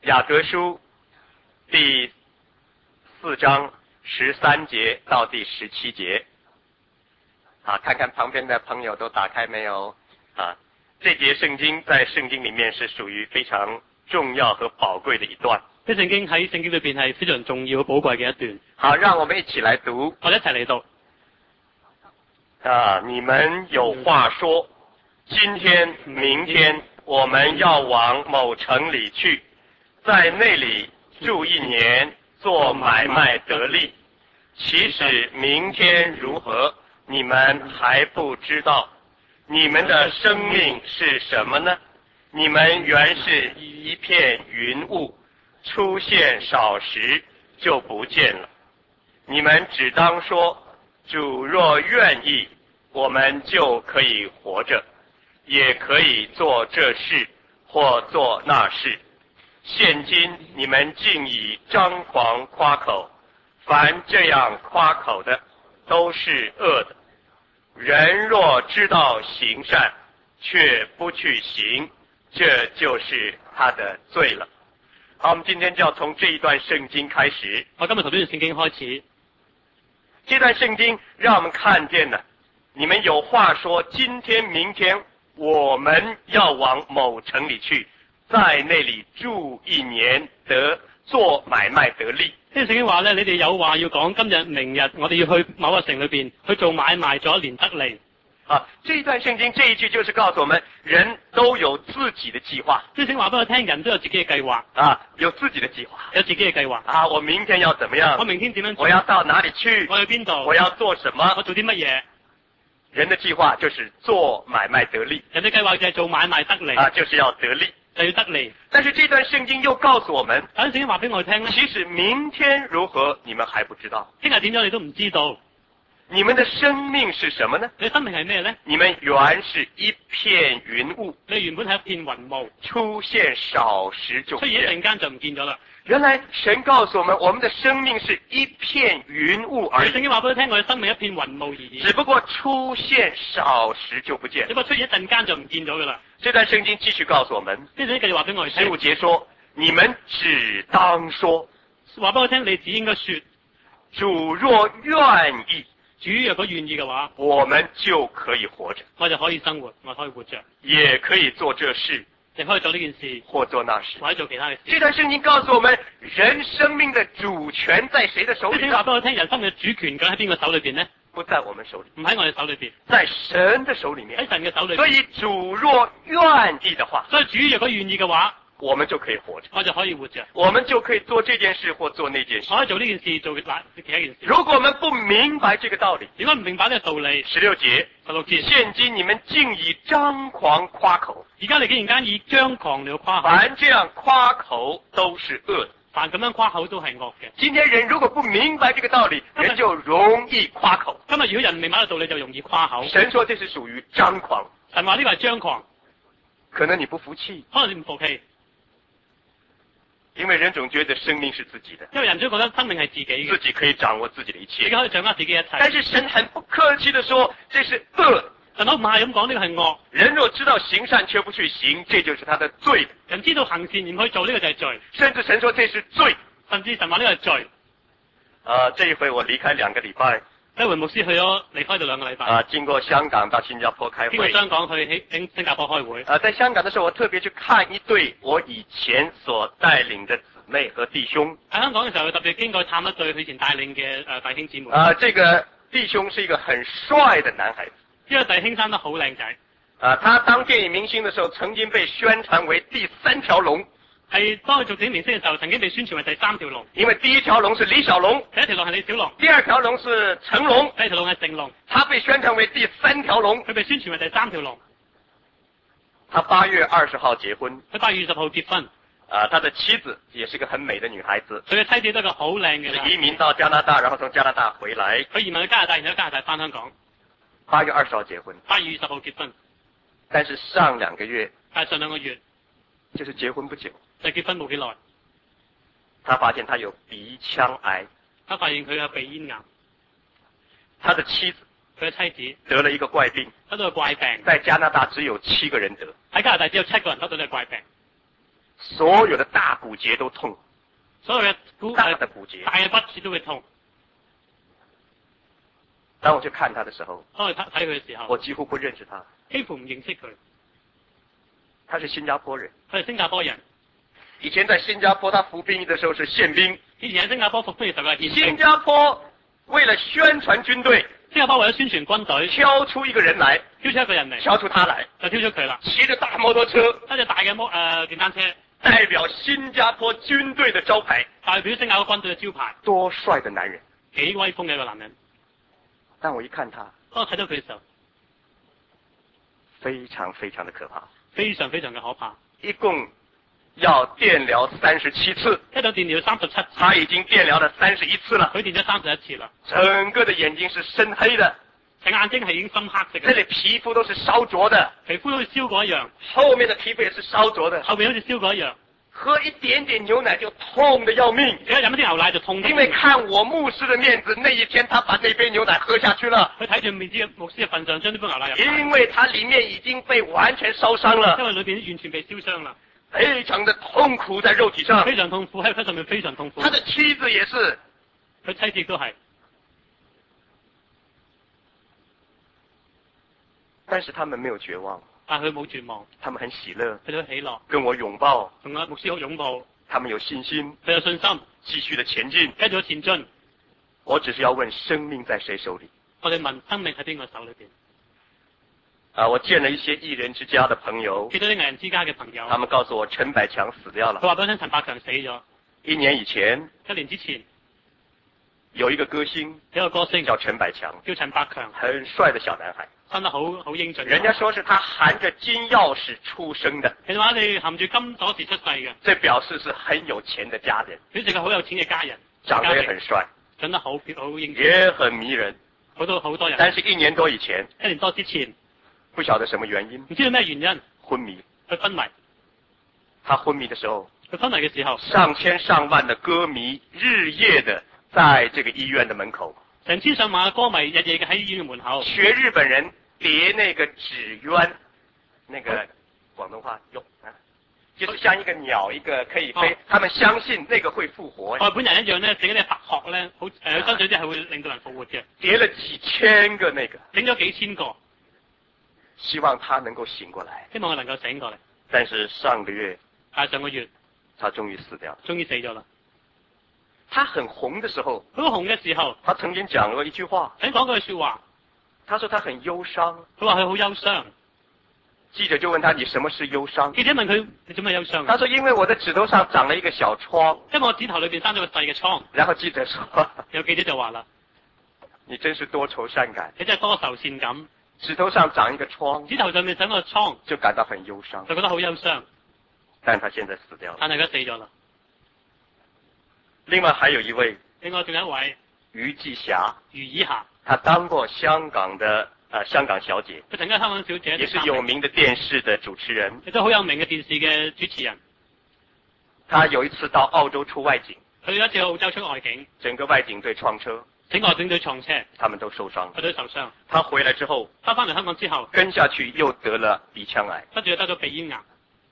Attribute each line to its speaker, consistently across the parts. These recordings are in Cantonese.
Speaker 1: 雅各書第4章13节到第17节。看看旁边的朋友都打开没有？这节聖經在聖經裏面是屬於非常重要和寶貴的一段。
Speaker 2: 呢聖經喺聖經裏邊係非常重要、寶貴嘅一段。
Speaker 1: 好，讓我們一起來讀。
Speaker 2: 我哋一齊嚟讀。
Speaker 1: 你們有話說，今天、明天我們要往某城裏去，在那裏住1年，做買賣得利。其實明天如何，你們還不知道。你們的生命是什麼呢？你們原是一片雲霧，出現少時就不見了。你們只當說，主若願意，我們就可以活着，也可以做這事或做那事。現今你們竟以張狂誇口，凡這樣誇口的都是惡的。人若知道行善，卻不去行，這就是他的罪了。好，我們今天就要從這一段聖經開始。
Speaker 2: 我今日從呢段聖經開始。
Speaker 1: 這段聖經讓我們看見了，你們有話說，今天、明天我們要往某城裏去，在那裏住1年，做買賣得利。
Speaker 2: 呢段聖經話咧，你哋有話要講，今日、明日我哋要去某個城裏邊去做買賣，做1年得利。
Speaker 1: 這一段聖經這一句就是告訴我們，人都有自己的計劃。
Speaker 2: 呢聖經話俾我聽，人都有自己嘅計劃。
Speaker 1: 有自己的計劃，
Speaker 2: 有自己嘅計劃。
Speaker 1: 我明天要怎麼樣？
Speaker 2: 我明天點樣做？
Speaker 1: 我要到哪裏去？
Speaker 2: 我去邊度？
Speaker 1: 我要做什麼？
Speaker 2: 我做啲乜嘢？
Speaker 1: 人的計劃就是做買賣得利。
Speaker 2: 人的計劃就係做買賣得利。
Speaker 1: 就是要得利。
Speaker 2: 就要得利。
Speaker 1: 但是這段聖經又告訴我們，
Speaker 2: 但係聖經話俾我聽咧，
Speaker 1: 其實明天如何，你們還不知道。
Speaker 2: 聽日點樣你都唔知道。
Speaker 1: 你們的生命是什麼呢？
Speaker 2: 你生命係咩咧？
Speaker 1: 你們原是一片雲霧。
Speaker 2: 你原本係一片雲霧，
Speaker 1: 出現少時就不見。
Speaker 2: 出現一陣間就唔見咗啦。
Speaker 1: 原來神告訴我們的生命是一片雲霧而已。
Speaker 2: 聖經話俾我聽，我嘅生命一片雲霧而已。
Speaker 1: 只不過出現少時就不見。
Speaker 2: 只不過出現一陣間就唔見咗噶啦。
Speaker 1: 這段聖經繼續告訴我們，
Speaker 2: 呢段繼續話俾我哋聽。
Speaker 1: 15節說，你們只當說，
Speaker 2: 話俾我聽，你只應該說，
Speaker 1: 主若願意，
Speaker 2: 主若果願意嘅話，
Speaker 1: 我們就可以活着，
Speaker 2: 我就可以生活，我可以活着，
Speaker 1: 也可以做這事，
Speaker 2: 你可以做呢件事，
Speaker 1: 或做那事，
Speaker 2: 或者做其他嘅事。
Speaker 1: 這段聖經告訴我們，人生命的主權在誰的手裏？
Speaker 2: 話俾我聽，人生嘅主權究竟喺邊個手裏邊呢？
Speaker 1: 不在我們手裏，
Speaker 2: 唔喺我哋手裏邊，
Speaker 1: 在神的手裏面。
Speaker 2: 喺神嘅手裏邊。
Speaker 1: 所以主若願意的話，
Speaker 2: 所以主若果願意嘅話，
Speaker 1: 我們就可以活着，
Speaker 2: 我就可以活着，
Speaker 1: 我們就可以做這件事或做那件事。
Speaker 2: 我可以做呢件事，做其他件事。
Speaker 1: 如果我們不明白這個道理，
Speaker 2: 點解唔明白呢個道理
Speaker 1: ？16節，現今你們竟以張狂誇口。而家你竟然間以張狂了誇口。凡這樣誇口都是惡的。
Speaker 2: 凡咁樣誇口都係惡嘅。
Speaker 1: 今天人如果不明白這個道理，人就容易誇口。
Speaker 2: 今日如果人明白呢個道理，就容易誇口。
Speaker 1: 神說這是屬於張狂。
Speaker 2: 神話呢個係張狂。
Speaker 1: 可能你不服氣，
Speaker 2: 可能你唔服氣。
Speaker 1: 因為人總覺得生命是自己的，
Speaker 2: 因為人總覺得生命係自己嘅，
Speaker 1: 自己可以掌握自己的一切，
Speaker 2: 自己可以掌握自己一切。
Speaker 1: 但是神很不客氣地說，這是惡。
Speaker 2: 神都唔係咁講，呢個係惡。
Speaker 1: 人若知道行善卻不去行，這就是他的罪。
Speaker 2: 人知道行善唔去做，呢個就係罪。
Speaker 1: 甚至神說這是罪，
Speaker 2: 甚至神話呢個係罪。
Speaker 1: 這一回我離開2個禮拜，
Speaker 2: 呢回牧師去咗離開咗2個禮拜。
Speaker 1: 經過香港到新加坡開會。
Speaker 2: 經過香港去新加坡開會。
Speaker 1: 在香港的時候，我特別去看一對我以前所帶領的姊妹和弟兄。
Speaker 2: 喺香港嘅時候，特別經過探一對佢以前帶領嘅弟兄姊妹。
Speaker 1: 這個弟兄是一個很帥的男孩子。
Speaker 2: 呢個弟兄生得好靚仔。
Speaker 1: 他當電影明星的時候，曾經被宣傳為第3條龍。係
Speaker 2: 當佢做電影明星嘅時候，曾經被宣傳為第3條龍。
Speaker 1: 因為第1條龍是李小龍，
Speaker 2: 第1條龍係李小龍，
Speaker 1: 第2條龍是成龍，
Speaker 2: 第2條龍係成龍。
Speaker 1: 他被宣傳為第3條龍，
Speaker 2: 佢被宣傳為第3條龍。
Speaker 1: 他8月20號結婚，
Speaker 2: 佢8月20號結婚。
Speaker 1: 他的妻子也是個很美的女孩子，
Speaker 2: 佢嘅妻子都係個好靚嘅。
Speaker 1: 移民到加拿大，然後從加拿大回來。
Speaker 2: 佢移民去加拿大，然後加拿大翻香港。
Speaker 1: 8月20號結婚。
Speaker 2: 8月20號結婚。
Speaker 1: 但是上2個月，
Speaker 2: 上2個月，
Speaker 1: 就是結婚不久，
Speaker 2: 就結婚冇幾耐，
Speaker 1: 他發現他有鼻腔癌。
Speaker 2: 他發現佢有鼻咽癌。
Speaker 1: 他的妻子，
Speaker 2: 佢嘅妻子
Speaker 1: 得了一個怪病，
Speaker 2: 得到個怪病，
Speaker 1: 在加拿大只有7個人得，
Speaker 2: 喺加拿大只有7個人得到呢個怪病。
Speaker 1: 所有的大骨節都痛，
Speaker 2: 所有嘅
Speaker 1: 大的骨節。
Speaker 2: 大嘅骨節都會痛。
Speaker 1: 當我去看他的時候，
Speaker 2: 當我睇佢嘅時候，
Speaker 1: 我幾乎不認識他。
Speaker 2: 幾乎唔認識佢。
Speaker 1: 他是新加坡人，
Speaker 2: 佢係新加坡人。
Speaker 1: 以前在新加坡他服兵役的時候是憲兵。
Speaker 2: 以前喺新加坡服兵役時候係憲兵。
Speaker 1: 新加坡為了宣傳軍隊，
Speaker 2: 新加坡為咗宣傳軍隊，
Speaker 1: 挑出一個人來，
Speaker 2: 挑出一個人嚟，
Speaker 1: 挑出他來，
Speaker 2: 就挑出佢啦。
Speaker 1: 騎着大摩托車，
Speaker 2: 揸隻大嘅電單車，
Speaker 1: 代表新加坡軍隊的招牌，
Speaker 2: 代表新加坡軍隊嘅招牌。
Speaker 1: 多帥的男人，
Speaker 2: 幾威風嘅一個男人。
Speaker 1: 但我一看他，
Speaker 2: 當我睇到佢嘅時候，
Speaker 1: 非常非常的可怕，
Speaker 2: 非常非常嘅可怕。
Speaker 1: 一共要電療37次，
Speaker 2: 一度電療37次，
Speaker 1: 他已經電療了31次了，
Speaker 2: 佢電咗31次啦。
Speaker 1: 整個的眼睛是深黑的，
Speaker 2: 隻眼睛係已經深黑色嘅，
Speaker 1: 這裏皮膚都是燒灼的，
Speaker 2: 皮膚好似燒過一樣，
Speaker 1: 後面的皮膚也是燒灼的，
Speaker 2: 後面好似燒過一樣。
Speaker 1: 喝一點點牛奶就痛得要命，
Speaker 2: 而家飲一啲牛奶就痛。
Speaker 1: 因為看我牧師的面子，那一天他把那杯牛奶喝下去了。
Speaker 2: 佢睇住牧師嘅份上，將呢杯牛奶入。
Speaker 1: 因為他裏面已經被完全燒傷了，
Speaker 2: 因為裏邊完全被燒傷啦，
Speaker 1: 非常的痛苦在肉體上，
Speaker 2: 非常痛苦喺身上面，非常痛苦。
Speaker 1: 他的妻子也是，
Speaker 2: 佢妻子亦都係，
Speaker 1: 但是他們沒有絕望，
Speaker 2: 但佢冇絕望，
Speaker 1: 他們很喜樂，
Speaker 2: 佢都喜樂，
Speaker 1: 跟我擁抱，
Speaker 2: 同阿牧師好擁抱，
Speaker 1: 他們有信心，
Speaker 2: 佢有信心，
Speaker 1: 繼續的前進，
Speaker 2: 繼續前進。
Speaker 1: 我只是要問生命在誰手裏？
Speaker 2: 我哋問生命喺邊個手裏邊？
Speaker 1: 我見了一些藝人之家的朋友，
Speaker 2: 見到啲藝人之家嘅朋友，
Speaker 1: 他們告訴我陳百強死掉了。
Speaker 2: 佢話俾我聽陳百強死咗。
Speaker 1: 1年以前，
Speaker 2: 一年之前
Speaker 1: 有一個歌星，
Speaker 2: 有一個歌星
Speaker 1: 叫陳百強，
Speaker 2: 叫陳百強，
Speaker 1: 很帥的小男孩，
Speaker 2: 生得好英俊。
Speaker 1: 人家說是他含着金鑰匙出生的，
Speaker 2: 其實話你含住金鎖匙出世嘅，
Speaker 1: 這表示是很有錢的家人，
Speaker 2: 佢係個好有錢嘅家人，
Speaker 1: 長得也很帥，
Speaker 2: 長得好英俊，
Speaker 1: 也很迷人，
Speaker 2: 好多人。
Speaker 1: 但是1年多以前，
Speaker 2: 一年多之前，
Speaker 1: 不曉得什麼原因，
Speaker 2: 唔知道咩原因
Speaker 1: 昏迷。
Speaker 2: 佢昏迷。
Speaker 1: 他昏迷的時候，
Speaker 2: 佢昏迷嘅時候，
Speaker 1: 上千上萬的歌迷日夜的在這個醫院的門口，
Speaker 2: 成千上萬嘅歌迷日夜嘅喺醫院門口
Speaker 1: 學日本人疊那個紙鳶，那個廣東話用啊，就是像一個鳥一個可以飛，他們相信那個會復活。
Speaker 2: 外本人一樣咧，整嗰啲佛殼咧，好身上啲係會令到人復活嘅，
Speaker 1: 疊了幾千個那個，
Speaker 2: 整咗幾千個，
Speaker 1: 希望他能夠醒過來，
Speaker 2: 希望佢能夠醒過嚟。
Speaker 1: 但是上個月，
Speaker 2: 但係上個月，
Speaker 1: 他終於死掉了。
Speaker 2: 終於死咗啦。
Speaker 1: 他很紅的時候，
Speaker 2: 佢好紅嘅時候，
Speaker 1: 他曾經講過一句話，
Speaker 2: 曾講過句說話，
Speaker 1: 他說他很憂傷。
Speaker 2: 佢話佢好憂傷。
Speaker 1: 記者就問他：你什麼是憂傷？
Speaker 2: 記者問佢：你做咩憂傷？
Speaker 1: 他說：因為我的指頭上長了一個小瘡。
Speaker 2: 因為我指頭裏邊生咗個細嘅瘡。
Speaker 1: 然後記者說：
Speaker 2: 有記者就話啦：
Speaker 1: 你真是多愁善感。
Speaker 2: 你真係多愁善感。
Speaker 1: 指頭上長一個瘡，
Speaker 2: 指頭上面長個瘡，
Speaker 1: 就感到很憂傷，
Speaker 2: 就覺得好憂傷。
Speaker 1: 但他現在死掉了。
Speaker 2: 但係佢死咗啦。
Speaker 1: 另外還有一位，
Speaker 2: 另外仲有一位
Speaker 1: 余繼霞，
Speaker 2: 余以霞，
Speaker 1: 她當過香港的香港小姐，
Speaker 2: 佢曾經香港小姐，
Speaker 1: 也是有名的電視的主持人，
Speaker 2: 亦都好有名嘅電視嘅主持人。
Speaker 1: 她有一次到澳洲出外景，
Speaker 2: 佢有一次澳洲出外景，
Speaker 1: 整個外景隊撞車，
Speaker 2: 整個警隊撞車，
Speaker 1: 他們都受傷，
Speaker 2: 佢都受傷。
Speaker 1: 他回來之後，
Speaker 2: 翻嚟香港之後，
Speaker 1: 跟下去又得了鼻腔癌，
Speaker 2: 跟住又得咗鼻咽癌。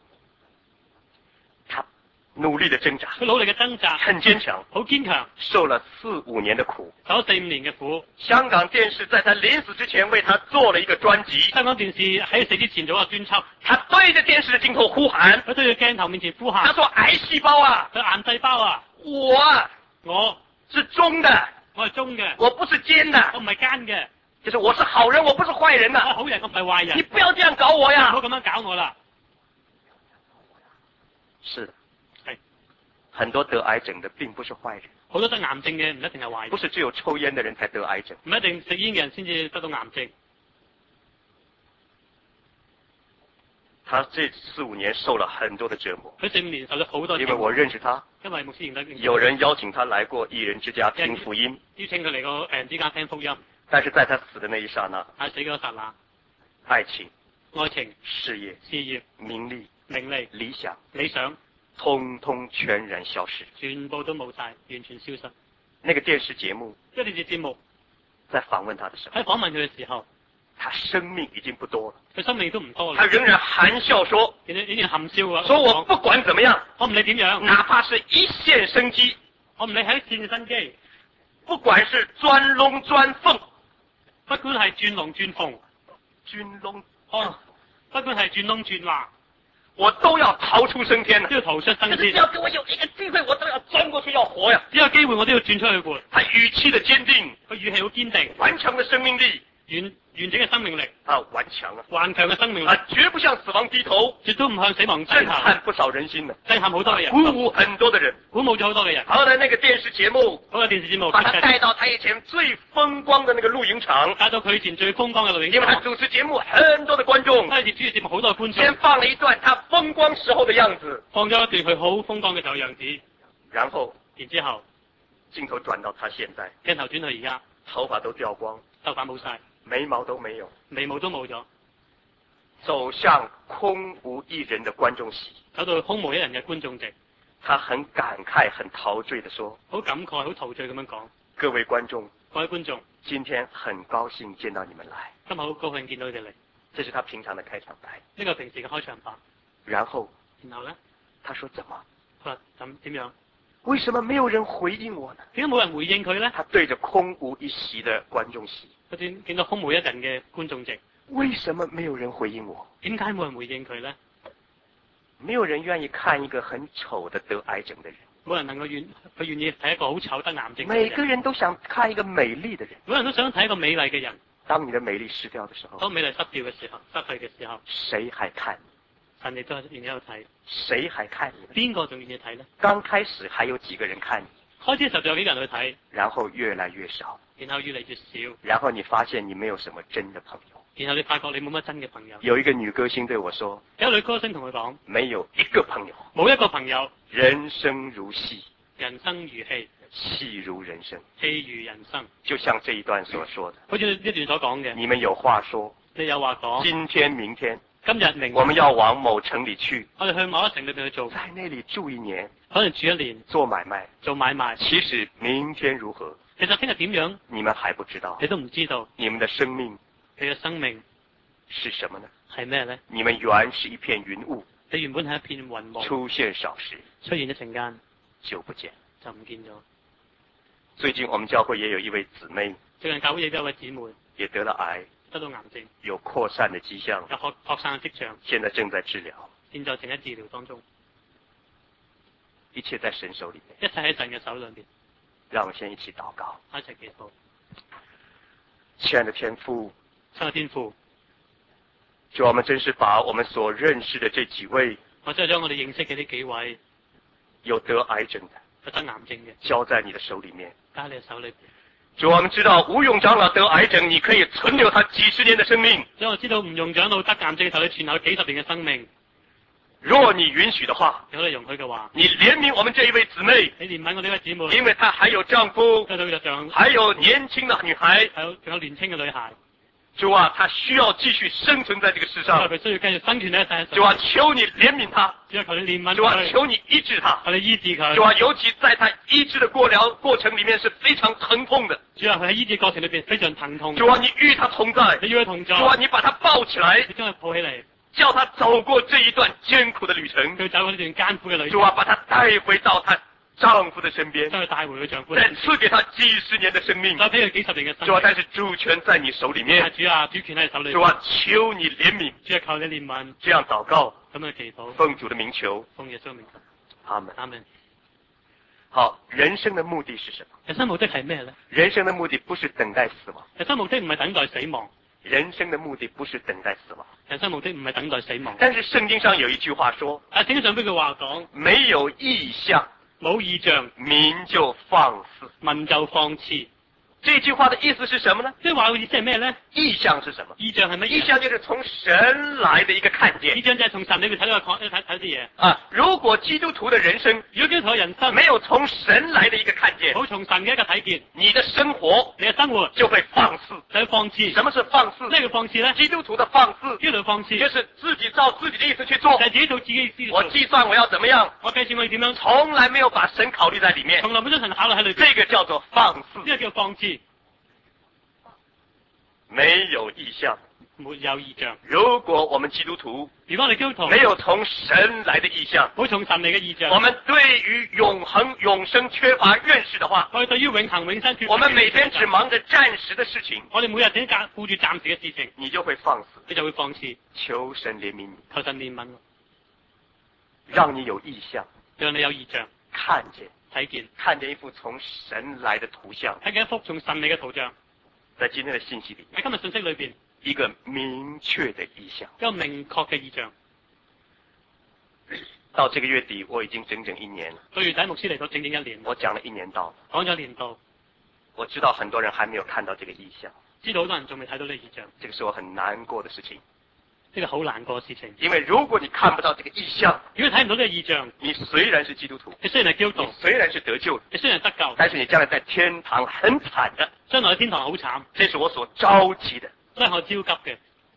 Speaker 1: 他努力的掙扎，
Speaker 2: 佢努力嘅掙扎，
Speaker 1: 很堅強，
Speaker 2: 好堅強，
Speaker 1: 受了4-5年的苦，
Speaker 2: 受咗4-5年嘅苦。
Speaker 1: 香港電視在他臨死之前為他做了一個專輯，
Speaker 2: 香港電視喺死之前做一個專輯，
Speaker 1: 他對着電視的鏡頭呼喊，
Speaker 2: 佢對住鏡頭面前呼喊，
Speaker 1: 他說癌細胞啊，
Speaker 2: 佢癌細胞啊，
Speaker 1: 我是中的，
Speaker 2: 我係中嘅，
Speaker 1: 我不是奸的，
Speaker 2: 我唔係奸嘅，
Speaker 1: 就是我是好人，我不是壞人呐，
Speaker 2: 我係好人，我唔係壞人，
Speaker 1: 你不要這樣搞我呀，
Speaker 2: 唔好咁樣搞我啦。
Speaker 1: 是的，
Speaker 2: 係
Speaker 1: 很多得癌症的並不是壞人，
Speaker 2: 好多得癌症嘅唔一定係壞人，
Speaker 1: 不是只有抽煙的人才得癌症，
Speaker 2: 唔一定食煙嘅人先至得到癌症。
Speaker 1: 他這4-5年受了很多的折磨，
Speaker 2: 佢4-5年受咗好多折磨，
Speaker 1: 因為我認識他，
Speaker 2: 因為牧師認得，
Speaker 1: 有人邀請他來過藝人之家聽福音，
Speaker 2: 邀請佢嚟個人之家聽福音，
Speaker 1: 但是在他死的那一剎那，
Speaker 2: 係死嗰剎那，
Speaker 1: 愛情、
Speaker 2: 愛情、
Speaker 1: 事業、名利、理想，通通全然消失，
Speaker 2: 全部都冇晒，完全消失。
Speaker 1: 那個電視節目，
Speaker 2: 即係電視節目
Speaker 1: 在訪問他的時候，
Speaker 2: 喺訪問佢嘅時候，
Speaker 1: 他生命已經不多了，
Speaker 2: 佢生命都唔多啦。
Speaker 1: 他仍然含笑說，
Speaker 2: 仍然含笑啊，
Speaker 1: 說我不管怎麼樣，
Speaker 2: 我唔理點樣，
Speaker 1: 哪怕是一線生機，
Speaker 2: 我唔理係一線生機，
Speaker 1: 不管是鑽窿鑽縫，
Speaker 2: 不管係轉龍轉鳳，
Speaker 1: 鑽窿
Speaker 2: 哦，不管係轉窿轉罅，
Speaker 1: 我都要逃出升天
Speaker 2: 都要逃出生
Speaker 1: 但是只
Speaker 2: 天。
Speaker 1: 要給我有一個機會，我都要鑽過去要活呀。
Speaker 2: 只有機會我都要轉出去活。
Speaker 1: 他語氣的堅定，
Speaker 2: 佢語氣好堅定，
Speaker 1: 頑強的生命力
Speaker 2: 完整嘅生命力，
Speaker 1: 啊，頑強啊，
Speaker 2: 頑強嘅生命力，
Speaker 1: 絕不向死亡低頭，
Speaker 2: 絕都唔向死亡低頭，
Speaker 1: 震撼不少人心的，
Speaker 2: 震撼好多嘅人，
Speaker 1: 鼓舞很多的人。
Speaker 2: 鼓舞咗好多嘅人。
Speaker 1: 後來那個電視節目，
Speaker 2: 嗰個電視節目
Speaker 1: 把他帶到他以前最風光的那個錄影場，
Speaker 2: 帶到佢以前最風光嘅錄影
Speaker 1: 因為他
Speaker 2: 場。
Speaker 1: 主持節目很多的觀眾，
Speaker 2: 他以前主持節目好多嘅觀眾，
Speaker 1: 先放了一段他風光時候的樣子，
Speaker 2: 放咗一段佢好風光嘅時候樣子，
Speaker 1: 然後
Speaker 2: 之後
Speaker 1: 鏡頭轉到他現在，
Speaker 2: 鏡頭轉去而家，
Speaker 1: 頭髮都掉光，
Speaker 2: 頭髮冇晒，
Speaker 1: 眉毛都沒有，
Speaker 2: 眉毛都冇咗，
Speaker 1: 走向空無一人的觀眾席，
Speaker 2: 走到空無一人嘅觀眾席，
Speaker 1: 他很感慨很陶醉地說，
Speaker 2: 好感慨好陶醉咁樣講，
Speaker 1: 各位觀眾，
Speaker 2: 各位觀眾，
Speaker 1: 今天很高興見到你們來，
Speaker 2: 今日好高興見到你哋嚟，
Speaker 1: 這是他平常的開場白。
Speaker 2: 呢個平時嘅開場白。
Speaker 1: 然後
Speaker 2: 然後咧，
Speaker 1: 他說怎麼？
Speaker 2: 佢話咁點樣？
Speaker 1: 為什麼沒有人回應我呢？
Speaker 2: 點解冇人回應佢咧？
Speaker 1: 他對着空無一席的觀眾席，
Speaker 2: 佢見到空無一人嘅觀眾席，
Speaker 1: 為什麼沒有人回應我？
Speaker 2: 點解冇人回應佢咧？
Speaker 1: 沒有人願意看一個很醜的得癌症的人，
Speaker 2: 冇人能夠佢願意睇一個好醜得癌症嘅
Speaker 1: 每個
Speaker 2: 人。
Speaker 1: 人都想看一個美麗的人。
Speaker 2: 每個人都想睇一個美麗嘅人。
Speaker 1: 當你的美麗失掉的時候，
Speaker 2: 當美麗失掉嘅時候，失去嘅時候，
Speaker 1: 誰還看你？
Speaker 2: 神亦都願意喺度睇。
Speaker 1: 誰還看你呢？
Speaker 2: 邊個仲願意睇咧？
Speaker 1: 剛開始還有幾個人看你，
Speaker 2: 開始嘅時候仲有幾個人去睇，
Speaker 1: 然後越來越少，
Speaker 2: 然後越嚟越少，
Speaker 1: 然後你發現你沒有什麼真的朋友。
Speaker 2: 然後你發覺你冇乜真嘅朋友。
Speaker 1: 有一個女歌星對我說，
Speaker 2: 有女歌星同佢講，
Speaker 1: 沒有一個朋友。
Speaker 2: 冇一個朋友。
Speaker 1: 人生如戲，
Speaker 2: 人生如戲，
Speaker 1: 戲如人生，
Speaker 2: 戲如人生。
Speaker 1: 就像這一段所說的，
Speaker 2: 好似呢段所講嘅，
Speaker 1: 你們有話說，
Speaker 2: 你有話講。
Speaker 1: 今天明天
Speaker 2: 今日明日
Speaker 1: 我們要往某城裏去，
Speaker 2: 我哋去某一城裏邊去做，
Speaker 1: 在那裏住1年，
Speaker 2: 可能住1年，
Speaker 1: 做買賣。
Speaker 2: 做買賣。
Speaker 1: 其實明天如何，
Speaker 2: 其實聽日點樣，
Speaker 1: 你們還不知道。
Speaker 2: 你都唔知道。
Speaker 1: 你們的生命
Speaker 2: 你嘅生命
Speaker 1: 是什麼呢？
Speaker 2: 係咩咧？
Speaker 1: 你們原是一片雲霧，
Speaker 2: 你原本係一片雲霧，
Speaker 1: 出現少時
Speaker 2: 出現一陣間
Speaker 1: 就不見。
Speaker 2: 就唔見咗。
Speaker 1: 最近我們教會也有一位姊妹，
Speaker 2: 最近教會亦都有位姊妹
Speaker 1: 也得了癌，
Speaker 2: 得到癌症，
Speaker 1: 有擴散的跡象，
Speaker 2: 有擴散嘅跡象，
Speaker 1: 現在正在治療，
Speaker 2: 現在正喺治療當中，
Speaker 1: 一切在神手裏面。
Speaker 2: 一切喺神嘅手裏邊。
Speaker 1: 讓我們先一起禱告。
Speaker 2: 一齊祈禱。
Speaker 1: 親愛的天父，
Speaker 2: 親愛的天父，
Speaker 1: 主，我們真是把我們所認識的這幾位
Speaker 2: 我真係將我哋認識嘅呢幾位
Speaker 1: 有得癌症的
Speaker 2: 有得癌症嘅
Speaker 1: 交在你的手裏面。
Speaker 2: 加喺你嘅手裏邊。
Speaker 1: 主，我們知道吳勇長老得癌症，你可以存留他幾十年的生命。
Speaker 2: 所以我知道吳用長老得癌症嘅時候，你存留幾十年嘅生命。
Speaker 1: 若你允許的話，
Speaker 2: 如果你容許嘅話，
Speaker 1: 你憐憫我們這一位姊妹，
Speaker 2: 你憐憫我呢位姊妹，
Speaker 1: 因為她還有丈夫，
Speaker 2: 跟住佢就像
Speaker 1: 還有年輕的女孩。
Speaker 2: 仲有年輕嘅女孩。
Speaker 1: 主啊，她需要繼續生存在這個世上。
Speaker 2: 佢需要繼續生存喺世上。
Speaker 1: 主啊，求你憐憫她。
Speaker 2: 主啊，求你憐憫佢。
Speaker 1: 主啊，求你醫治她。
Speaker 2: 求你醫治佢。
Speaker 1: 主啊，尤其在她醫治的過程裡面是非常疼痛的。
Speaker 2: 主啊，佢喺醫治過程裏邊非常疼痛。
Speaker 1: 主啊，你與她同在。
Speaker 2: 你與佢同在。
Speaker 1: 主啊，你把她抱起來。
Speaker 2: 你將佢抱起嚟。
Speaker 1: 叫她走過這一段艱苦的旅程。
Speaker 2: 佢走過呢段艱苦嘅旅程。
Speaker 1: 主啊，把她帶回到她丈夫的身邊，
Speaker 2: 將佢帶回佢丈夫。
Speaker 1: 再賜給她幾十年的生命。
Speaker 2: 再俾佢幾十年嘅生命。
Speaker 1: 主啊，但是主權在你手裡面。
Speaker 2: 主啊，主權喺你手裏。
Speaker 1: 主啊，求你憐憫。
Speaker 2: 主啊，求你憐憫。
Speaker 1: 這樣禱告，
Speaker 2: 咁樣祈禱，
Speaker 1: 奉主的名求。
Speaker 2: 奉耶穌名求。
Speaker 1: 阿門。
Speaker 2: 阿門。
Speaker 1: 好，人生的目的是什麼？
Speaker 2: 人生目的係咩咧？
Speaker 1: 人生的目的不是等待死亡。
Speaker 2: 人生目的唔係等待死亡。
Speaker 1: 人生的目的不是等待死亡。
Speaker 2: 人生目的唔係等待死亡。
Speaker 1: 但是聖經上有一句話說，
Speaker 2: 聖經上邊句話講，
Speaker 1: 沒有異象，
Speaker 2: 冇異象，
Speaker 1: 民就放肆，
Speaker 2: 民就放肆。
Speaker 1: 這句話的意思是什麼呢？
Speaker 2: 這話嘅意思係咩咧？
Speaker 1: 異象是什麼？
Speaker 2: 異象係乜嘢？
Speaker 1: 異象就是從神來的一個看見。
Speaker 2: 異象就係從神裏面睇到睇啲嘢。
Speaker 1: 啊，如果基督徒的人生，
Speaker 2: 如果基督徒嘅人生
Speaker 1: 沒有從神來的一個看見，
Speaker 2: 冇從神嘅一個睇見，
Speaker 1: 你的生活，
Speaker 2: 你嘅生活
Speaker 1: 就會放肆，
Speaker 2: 就會放肆。
Speaker 1: 什麼是放肆？
Speaker 2: 咩叫放肆咧？
Speaker 1: 基督徒的放肆，
Speaker 2: 基督徒放肆，
Speaker 1: 就是自己照自己的意思去做，
Speaker 2: 就係自己做自己嘅意思。
Speaker 1: 我計算我要怎麼樣，
Speaker 2: 我計算我要點樣，
Speaker 1: 從來沒有把神考慮在裏面，
Speaker 2: 從來冇將神考慮喺裏邊。
Speaker 1: 這個叫做放肆，
Speaker 2: 呢個叫放肆。
Speaker 1: 沒有異象，
Speaker 2: 沒有異象。
Speaker 1: 如果我們基督徒
Speaker 2: 如果我哋基督徒
Speaker 1: 沒有從神來的意象，
Speaker 2: 冇從神嚟嘅異象，
Speaker 1: 我們對於永恆永生缺乏認識的話，
Speaker 2: 我哋對於永恆永生缺乏
Speaker 1: 我們每天只忙着暫時的事情，
Speaker 2: 我哋每日只顧住暫時嘅事情，
Speaker 1: 你就會放肆，
Speaker 2: 你就會放肆。
Speaker 1: 求神憐憫你，
Speaker 2: 求神憐憫我，
Speaker 1: 讓你有意象，
Speaker 2: 讓你有異象
Speaker 1: 看見
Speaker 2: 睇見
Speaker 1: 一幅從神來的圖像，
Speaker 2: 睇見一幅從神嚟嘅圖像。
Speaker 1: 在今天的信息裏，
Speaker 2: 喺今日信息裏邊，
Speaker 1: 一個明確的意象。
Speaker 2: 一個明確嘅異象。
Speaker 1: 到這個月底，我已經整整1年了。
Speaker 2: 到月底牧師嚟到整整1年，
Speaker 1: 我講了1年道，
Speaker 2: 講咗年度，
Speaker 1: 我知道很多人還沒有看到這個意象，
Speaker 2: 知道好多人仲未睇到呢個異象，
Speaker 1: 這個是我很難過的事情。
Speaker 2: 呢個好難過嘅事情。
Speaker 1: 因為如果你看不到這個意象，
Speaker 2: 如果睇唔到呢個異象，
Speaker 1: 你雖然是基督徒，
Speaker 2: 你雖然係基督徒，
Speaker 1: 你雖然是得救的，
Speaker 2: 你雖然得救，
Speaker 1: 但是你將來在天堂很慘的。
Speaker 2: 將來喺天堂好慘，
Speaker 1: 這是我所着急的。
Speaker 2: 所以我焦急嘅。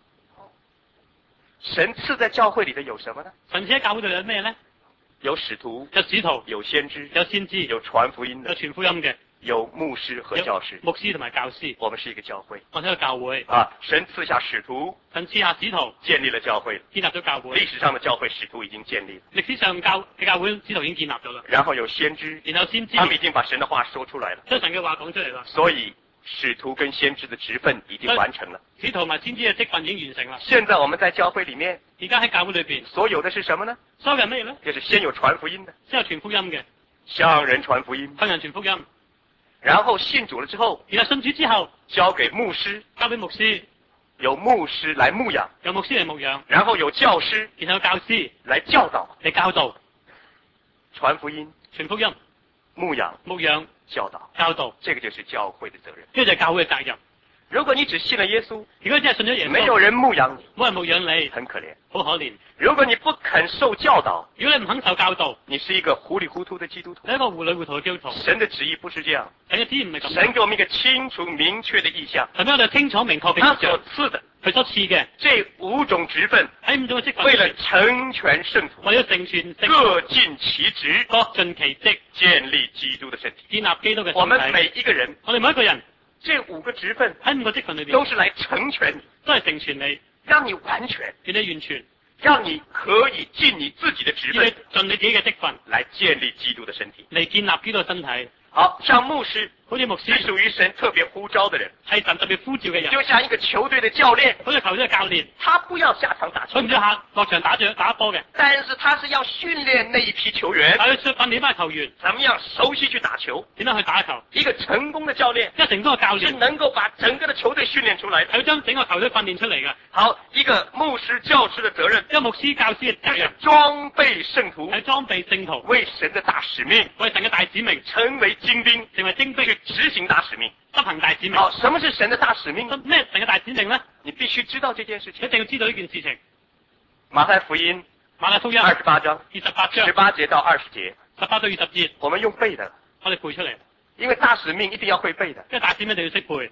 Speaker 1: 神賜在教會裏的有什麼呢？
Speaker 2: 神賜喺教會度有咩咧？
Speaker 1: 有使徒，
Speaker 2: 有使徒，
Speaker 1: 有先知，
Speaker 2: 有先知，
Speaker 1: 有傳福音
Speaker 2: 有
Speaker 1: 的，
Speaker 2: 傳福音嘅，
Speaker 1: 有牧師和教師。
Speaker 2: 牧師同埋教師。
Speaker 1: 我們是一個教會
Speaker 2: 我睇個教會，
Speaker 1: 啊！神賜下使徒，
Speaker 2: 神賜下使徒，
Speaker 1: 建立了教會。
Speaker 2: 建立咗教會。
Speaker 1: 歷史上的教會使徒已經建立了，
Speaker 2: 歷史上教會使徒已經建立咗啦。
Speaker 1: 然後有先知，
Speaker 2: 然後先知，
Speaker 1: 他們已經把神的話說出來了，
Speaker 2: 將神嘅話講出嚟啦。
Speaker 1: 所以使徒跟先知的職分已經完成了。
Speaker 2: 使徒同埋先知嘅職分已經完成啦。
Speaker 1: 現在我們在教會裏面，
Speaker 2: 而家喺教會裏邊，
Speaker 1: 所有的是什麼呢？
Speaker 2: 所有係咩咧？
Speaker 1: 就是先有傳福音的，
Speaker 2: 先有傳福音嘅，
Speaker 1: 向人傳福音，
Speaker 2: 向人傳福音，
Speaker 1: 然後信主了之後，
Speaker 2: 然後信主之後，
Speaker 1: 交給牧師，
Speaker 2: 交俾牧師，
Speaker 1: 有牧師來牧養，
Speaker 2: 有牧師嚟牧養，
Speaker 1: 然後有教師，
Speaker 2: 然後有教師
Speaker 1: 來教導，
Speaker 2: 嚟教導，
Speaker 1: 傳福音、
Speaker 2: 傳福音、
Speaker 1: 牧養、
Speaker 2: 牧養、
Speaker 1: 教導，
Speaker 2: 教導，
Speaker 1: 這個就是教會的責任。
Speaker 2: 呢個就係教會嘅責任。
Speaker 1: 如果你只信了耶穌，
Speaker 2: 如果真係信咗耶穌，
Speaker 1: 沒有人牧養你，
Speaker 2: 冇人牧養你，
Speaker 1: 很可憐。
Speaker 2: 好可憐。
Speaker 1: 如果你不肯受教導，
Speaker 2: 如果你唔肯受教導，
Speaker 1: 你是一個糊裡糊塗的基督徒。
Speaker 2: 你一個糊裡糊塗嘅基督徒。
Speaker 1: 神的旨意不是這樣，
Speaker 2: 神嘅旨意唔係咁。
Speaker 1: 神給我們一個清楚明確的意象，
Speaker 2: 神俾我哋清楚明確嘅
Speaker 1: 他
Speaker 2: 意象
Speaker 1: 所。賜的
Speaker 2: 佢所賜嘅
Speaker 1: 這5種職分，
Speaker 2: 喺5種嘅職分，
Speaker 1: 為了成全聖徒，
Speaker 2: 為咗成全聖
Speaker 1: 各盡其職，
Speaker 2: 各盡其職，
Speaker 1: 建立基督的身體。
Speaker 2: 建立基督嘅身體。
Speaker 1: 我們每一個人，
Speaker 2: 我哋每一個人
Speaker 1: 這5個職分
Speaker 2: 喺5個職分裏邊，
Speaker 1: 都是來成全你，
Speaker 2: 都係成全你，
Speaker 1: 讓你完全，
Speaker 2: 讓你完全，
Speaker 1: 讓你可以盡你自己的職
Speaker 2: 要你
Speaker 1: 分，
Speaker 2: 盡你自己嘅職分
Speaker 1: 來建立基督的身體。
Speaker 2: 嚟建立基督嘅身體。
Speaker 1: 好像牧師
Speaker 2: 好似牧
Speaker 1: 是
Speaker 2: 師
Speaker 1: 屬於神特別呼召的人，
Speaker 2: 係神特別呼召嘅人，
Speaker 1: 就像一個球隊的教練，
Speaker 2: 好似球隊嘅教練，
Speaker 1: 他不要下場打球
Speaker 2: 佢唔知下落場打波嘅，
Speaker 1: 但是他是要訓練那一批球員，
Speaker 2: 但係佢訓練翻球員
Speaker 1: 怎麼樣熟悉去打球。
Speaker 2: 點樣去打球。
Speaker 1: 一個成功的教練
Speaker 2: 一個成功嘅教練
Speaker 1: 是能夠把整個的球隊訓練出來的。
Speaker 2: 係要將整個球隊訓練出嚟嘅。
Speaker 1: 好，一個牧師教師的責任，
Speaker 2: 一個牧師教師嘅責
Speaker 1: 就是
Speaker 2: 任
Speaker 1: 裝備聖徒，
Speaker 2: 係裝備聖徒，
Speaker 1: 為神的大使命，
Speaker 2: 為神嘅大使命，
Speaker 1: 成為精兵，
Speaker 2: 成為精兵，
Speaker 1: 去執行大使命。
Speaker 2: 執行大使命。
Speaker 1: 好，什麼是神的大使命？
Speaker 2: 咩神嘅大使命咧？
Speaker 1: 你必須知道這件事情。
Speaker 2: 一定要知道呢件事情。
Speaker 1: 馬太福音
Speaker 2: 馬太福音
Speaker 1: 28章
Speaker 2: 28章
Speaker 1: 18節到20節
Speaker 2: 18到20節，
Speaker 1: 我們用背的，
Speaker 2: 我哋背出嚟。
Speaker 1: 因為大使命一定要會背的。
Speaker 2: 因為大使命一定要識背，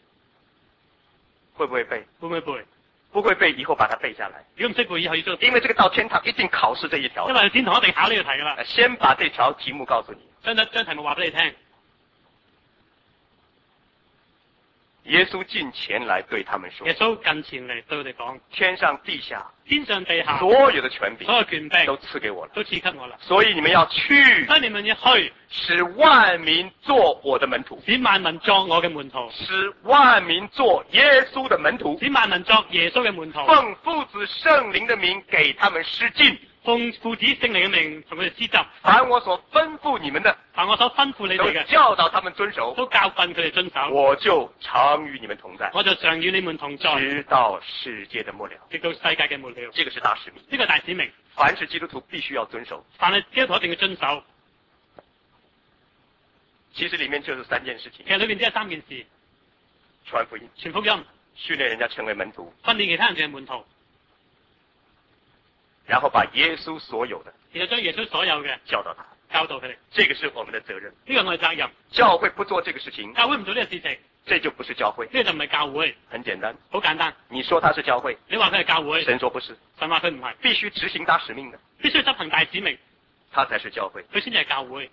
Speaker 1: 會不會背？
Speaker 2: 會唔會背？
Speaker 1: 不會背，以後把它背下來。
Speaker 2: 如果唔識背，以後要將，
Speaker 1: 因為這個到天堂一定考試這一條。
Speaker 2: 因為天堂一定考呢個題噶啦。
Speaker 1: 先把這條題目告訴你。
Speaker 2: 將題目話俾你聽。
Speaker 1: 耶穌近前來對他們說：
Speaker 2: 耶穌近前嚟對我哋講，
Speaker 1: 天上地下
Speaker 2: 天上地下
Speaker 1: 所有的權柄
Speaker 2: 所有權柄
Speaker 1: 都賜給我了，
Speaker 2: 都賜給我啦。
Speaker 1: 所以你們要去，
Speaker 2: 所以你們要去，
Speaker 1: 使萬民做我的門徒，
Speaker 2: 使萬民作我嘅門徒，
Speaker 1: 使萬民做耶穌的門徒，
Speaker 2: 使萬民作耶穌嘅門徒，
Speaker 1: 奉父子聖靈的名給他們施浸，
Speaker 2: 奉父子聖靈嘅名同佢哋施浸。
Speaker 1: 凡我所吩咐你們的，
Speaker 2: 凡我所吩咐你
Speaker 1: 都
Speaker 2: 哋嘅，
Speaker 1: 教導他們遵守，
Speaker 2: 都教訓佢哋遵守。
Speaker 1: 我就常與你們同在，
Speaker 2: 我就常與你們同在，
Speaker 1: 直到世界的末了。
Speaker 2: 直到世界嘅末了。
Speaker 1: 這個是大使命，
Speaker 2: 呢個大使命，
Speaker 1: 凡是基督徒必須要遵守。
Speaker 2: 凡係基督徒一定要遵守。
Speaker 1: 其實裏面就是3件事情：
Speaker 2: 其實裏面只係3件事：
Speaker 1: 傳福音、
Speaker 2: 傳福音、
Speaker 1: 訓練人家成為門徒，
Speaker 2: 訓練其他人成為門徒，
Speaker 1: 然後把耶穌所有的
Speaker 2: 然後將耶穌所有嘅
Speaker 1: 教導他。
Speaker 2: 教導佢哋。
Speaker 1: 這個是我們的責任。
Speaker 2: 呢個係我哋責任。
Speaker 1: 教會不做這個事情，
Speaker 2: 教會唔做呢個事情，
Speaker 1: 這就不是教會。
Speaker 2: 呢個就唔係教會。
Speaker 1: 很簡單，
Speaker 2: 好簡單。
Speaker 1: 你說他是教會，
Speaker 2: 你話佢係教會，
Speaker 1: 神說不是，
Speaker 2: 神話佢唔係，
Speaker 1: 必須執行大使命的，
Speaker 2: 必須執行大使命，
Speaker 1: 他才是教會。
Speaker 2: 佢先至係教會。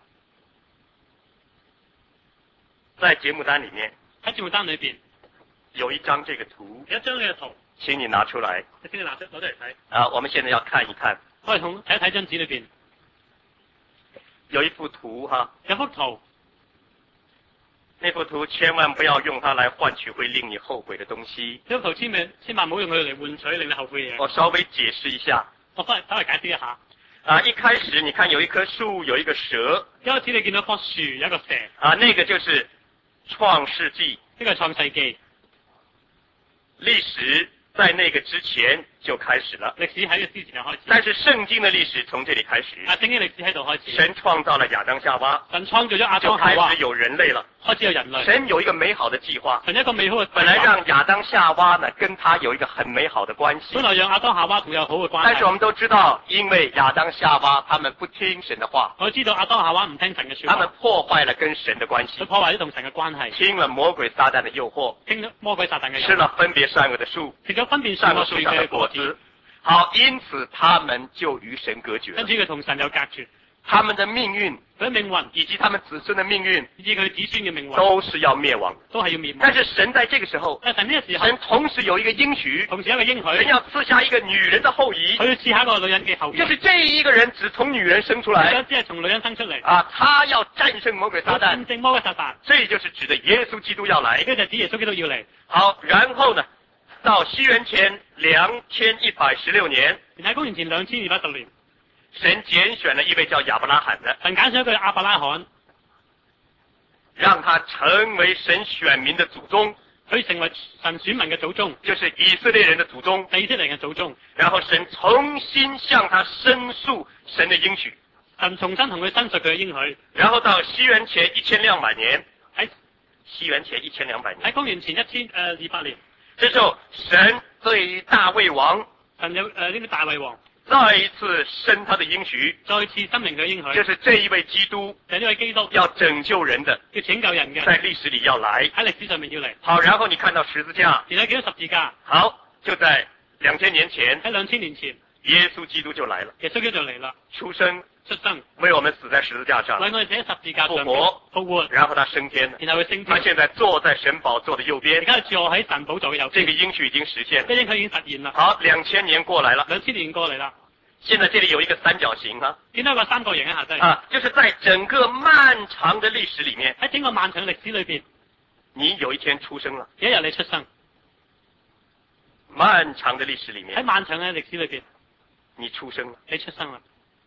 Speaker 1: 在節目單裏面，
Speaker 2: 喺節目單裏邊
Speaker 1: 有一张这个图，
Speaker 2: 有一張呢個圖，
Speaker 1: 請你拿出來。
Speaker 2: 你先攞出嚟睇。
Speaker 1: 啊，我們現在要看一看，
Speaker 2: 我哋睇一睇張紙裏邊
Speaker 1: 有一幅圖哈，
Speaker 2: 有幅圖，
Speaker 1: 那幅圖千萬不要用它來換取會令你後悔的東西。
Speaker 2: 呢幅圖千萬唔好用佢嚟換取令你後悔嘅嘢。
Speaker 1: 我稍微解釋一下。
Speaker 2: 我稍微解釋一下。
Speaker 1: 啊，一開始你看有一棵樹，有一個蛇。
Speaker 2: 一開始你見到棵樹有一個蛇。
Speaker 1: 啊，那個就是創世紀。
Speaker 2: 呢個係創世紀。
Speaker 1: 歷史在那個之前就開始了。
Speaker 2: 歷史喺呢個之前就開始。
Speaker 1: 但是聖經的歷史從這裡開始。
Speaker 2: 聖經歷史喺度開始。
Speaker 1: 神創造了亞當夏娃。
Speaker 2: 神創造咗亞
Speaker 1: 就
Speaker 2: 當夏娃。
Speaker 1: 開始有人類了。
Speaker 2: 開始有人類。
Speaker 1: 神有一個美好的計劃。
Speaker 2: 神有一個美好嘅計劃。
Speaker 1: 本來讓亞當夏娃呢跟他有一個很美好的關係。
Speaker 2: 本來讓亞當夏娃同有好嘅關係。
Speaker 1: 但是我們都知道，因為亞當夏娃他們不聽神的話。
Speaker 2: 我知道亞當夏娃唔聽神嘅說話。
Speaker 1: 他們破壞了跟神的關係。
Speaker 2: 佢破壞咗同神嘅關係。
Speaker 1: 聽了魔鬼撒旦的誘惑。
Speaker 2: 聽咗魔鬼撒旦嘅誘惑。
Speaker 1: 吃了分別善惡的樹。
Speaker 2: 食咗分別善惡樹嘅果子。
Speaker 1: 好，因此他們就與神隔絕了。
Speaker 2: 因此佢同神有隔絕。
Speaker 1: 他們的命運，
Speaker 2: 佢嘅命運，
Speaker 1: 以及他們子孫的命運，
Speaker 2: 以及佢子孫嘅命運，
Speaker 1: 都是要滅亡，
Speaker 2: 都係要滅亡。
Speaker 1: 但是神在這個時候，
Speaker 2: 神呢個時候，
Speaker 1: 神同時有一個應許，
Speaker 2: 同時有一個應許，
Speaker 1: 神要賜下一個女人的後裔，
Speaker 2: 佢要賜下一個女人嘅後裔，
Speaker 1: 就是這一個人只從女人生出來，
Speaker 2: 只係從女人生出嚟，
Speaker 1: 啊，他要戰勝魔鬼撒旦，
Speaker 2: 戰勝魔鬼撒旦，
Speaker 1: 這就是指的耶穌基督要來，
Speaker 2: 呢就指耶穌基督要嚟。
Speaker 1: 好，然後呢，到西元前2116年，
Speaker 2: 喺公元前2210年。
Speaker 1: 神揀選了一位叫亞伯拉罕的，
Speaker 2: 神揀選一個亞伯拉罕，
Speaker 1: 讓他成為神選民的祖宗，
Speaker 2: 佢成為神選民嘅祖宗，
Speaker 1: 就是以色列人的祖宗，
Speaker 2: 以色列人嘅祖宗。
Speaker 1: 然後神重新向他申述神的應許，
Speaker 2: 神重新同佢申述佢嘅應許。
Speaker 1: 然後到西元前1200年，喺西元前1200年，
Speaker 2: 喺公元前200年，
Speaker 1: 這時候神對大衛王，
Speaker 2: 神有呢個大衛王。
Speaker 1: 再一次申他的應許，
Speaker 2: 再次申明佢應許，
Speaker 1: 就是這一位基督，
Speaker 2: 就呢位基督
Speaker 1: 要拯救人的，
Speaker 2: 要拯救人嘅，
Speaker 1: 在歷史裏要來，
Speaker 2: 喺歷史上面要嚟。
Speaker 1: 好，然後你看到十字架，
Speaker 2: 然後見到十字架，
Speaker 1: 好，就在2000年前，
Speaker 2: 喺2000年前，
Speaker 1: 耶穌基督就來了，
Speaker 2: 耶穌基督就嚟啦，
Speaker 1: 出生，
Speaker 2: 為
Speaker 1: 我們死在十字架上，
Speaker 2: 為我哋死喺十字架上
Speaker 1: 復活，然後他升天了，
Speaker 2: 然後佢升天，
Speaker 1: 他現在坐在神寶座的右邊，
Speaker 2: 而家坐喺神寶座嘅右邊，
Speaker 1: 這個應許已經實現了，
Speaker 2: 呢個應許已經實現啦。
Speaker 1: 好，2000年過來了
Speaker 2: ，2000年過嚟啦。
Speaker 1: 現在這裏有一個三角形啊，
Speaker 2: 見到一個三角形喺下低
Speaker 1: 啊，就是在整個漫長的歷史裏面，
Speaker 2: 喺整個漫長嘅歷史裏邊，
Speaker 1: 你有一天出生了，
Speaker 2: 有一日你出生，
Speaker 1: 漫長的歷史裏面，
Speaker 2: 喺漫長嘅歷史裏邊，
Speaker 1: 你出生了，
Speaker 2: 你出生啦，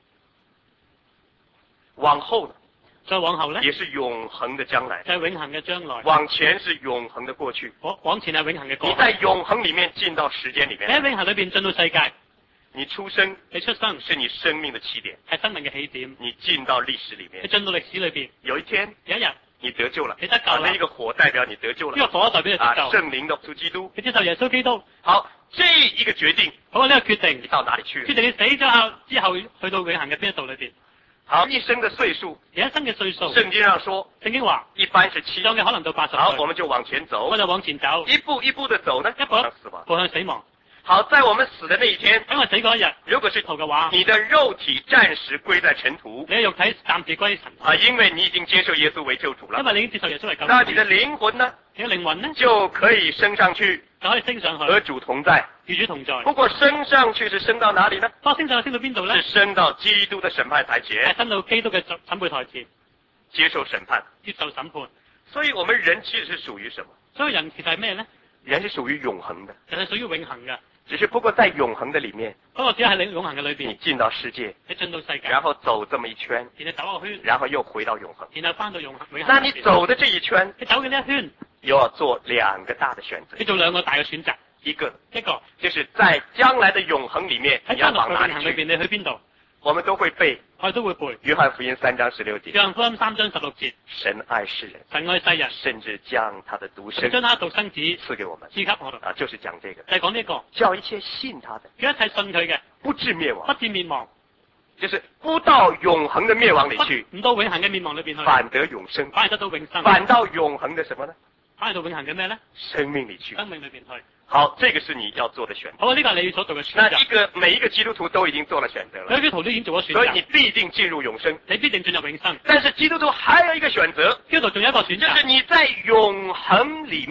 Speaker 1: 往後呢，
Speaker 2: 再往後咧，
Speaker 1: 也是永恆的將來，
Speaker 2: 就係永恆嘅將來，
Speaker 1: 往前是永恆的過去，
Speaker 2: 往前係永恆嘅過去，
Speaker 1: 你在永恆裏面進到時間裏面，
Speaker 2: 你喺永恆裏邊進到世界。
Speaker 1: 你出生是你生命的起點，
Speaker 2: 係生命嘅起點。
Speaker 1: 你進到歷史裏面，
Speaker 2: 你進到歷史裏邊，
Speaker 1: 有一天，
Speaker 2: 有一日
Speaker 1: 你得救了，
Speaker 2: 你得救啦。
Speaker 1: 呢個火代表你得救了，
Speaker 2: 呢個火代表你得救。
Speaker 1: 聖靈的主基督，
Speaker 2: 你接受耶穌基督。
Speaker 1: 好，這一個決定，
Speaker 2: 好，呢個決定
Speaker 1: 你到哪裏去？
Speaker 2: 決定你死咗之後去到永恆嘅邊一度裏邊。
Speaker 1: 好，一生的歲數，
Speaker 2: 你一生嘅歲數，
Speaker 1: 聖經上說，
Speaker 2: 聖經話
Speaker 1: 一般是70，
Speaker 2: 嘅可能到80歲。
Speaker 1: 好，我們就往前走，
Speaker 2: 我就往前走，
Speaker 1: 一步一步的走呢，
Speaker 2: 一步步向死亡。
Speaker 1: 好，在我們死的那一天，
Speaker 2: 喺我死嗰一日，
Speaker 1: 如果是
Speaker 2: 途嘅話，
Speaker 1: 你的肉體暫時歸在塵土，
Speaker 2: 你嘅肉體暫時歸塵土。
Speaker 1: 啊，因為你已經接受耶穌為救主了，
Speaker 2: 因為你已經接受耶穌為救主。
Speaker 1: 那你的靈魂呢？
Speaker 2: 你嘅靈魂呢？
Speaker 1: 就可以升上去，
Speaker 2: 就可以升上去，
Speaker 1: 和主同在，
Speaker 2: 與主同在。
Speaker 1: 不過升上去是升到哪裏呢？
Speaker 2: 升上去升到邊度呢？
Speaker 1: 是升到基督的審判台前，
Speaker 2: 係升到基督嘅審判台前，
Speaker 1: 接受審判。
Speaker 2: 接受審判。
Speaker 1: 所以我們人其實是屬於什麼？
Speaker 2: 所以人其實係咩呢？
Speaker 1: 人是屬於永恆的，
Speaker 2: 人係屬於永恆嘅。
Speaker 1: 只是不過在永恆的裏面，
Speaker 2: 不過只係你永恆嘅裏邊，
Speaker 1: 你進到世界，
Speaker 2: 你進到世界，
Speaker 1: 然後走這麼一圈，
Speaker 2: 然後走個圈，
Speaker 1: 然後又回到永恆，
Speaker 2: 然後翻到永恆。
Speaker 1: 那你走的這一圈，
Speaker 2: 你走嘅呢一圈，
Speaker 1: 又要做兩個大的選擇，
Speaker 2: 你做兩個大嘅選擇，
Speaker 1: 一個
Speaker 2: 就是
Speaker 1: 在將來的永恆裏面，你要往哪裏去？
Speaker 2: 你去邊度？
Speaker 1: 我們都會背，
Speaker 2: 我哋都會背。
Speaker 1: 約翰福音3章16節。
Speaker 2: 約翰福音3章16節。
Speaker 1: 神愛世人，
Speaker 2: 神愛世人，
Speaker 1: 甚至將他的獨生，
Speaker 2: 將他獨生子
Speaker 1: 賜給我們，
Speaker 2: 賜給我哋。
Speaker 1: 啊，就是講這個，
Speaker 2: 就係講呢個，
Speaker 1: 叫一切信他的，
Speaker 2: 叫一切信佢嘅，
Speaker 1: 不至滅亡，
Speaker 2: 不至滅亡，
Speaker 1: 就是不到永恆的滅亡裏去，
Speaker 2: 唔到永恆嘅滅亡裏邊去，
Speaker 1: 反得永生，
Speaker 2: 反而得到永生，
Speaker 1: 反到永恆的什麼呢？
Speaker 2: 反而到永恆嘅咩呢？
Speaker 1: 生命裏去，
Speaker 2: 生命裏邊去。
Speaker 1: 好，這個是你要做的選擇。
Speaker 2: 好，呢個係你所做嘅選擇。
Speaker 1: 那每一個基督徒都已經做了選擇了。
Speaker 2: 每一個基督徒都已經做咗選擇。
Speaker 1: 所以你必定進入永生。
Speaker 2: 你必定進入永生。
Speaker 1: 但是基督徒還有一個選擇。
Speaker 2: 基督徒仲有一個選擇，
Speaker 1: 就是你在永恆裏面，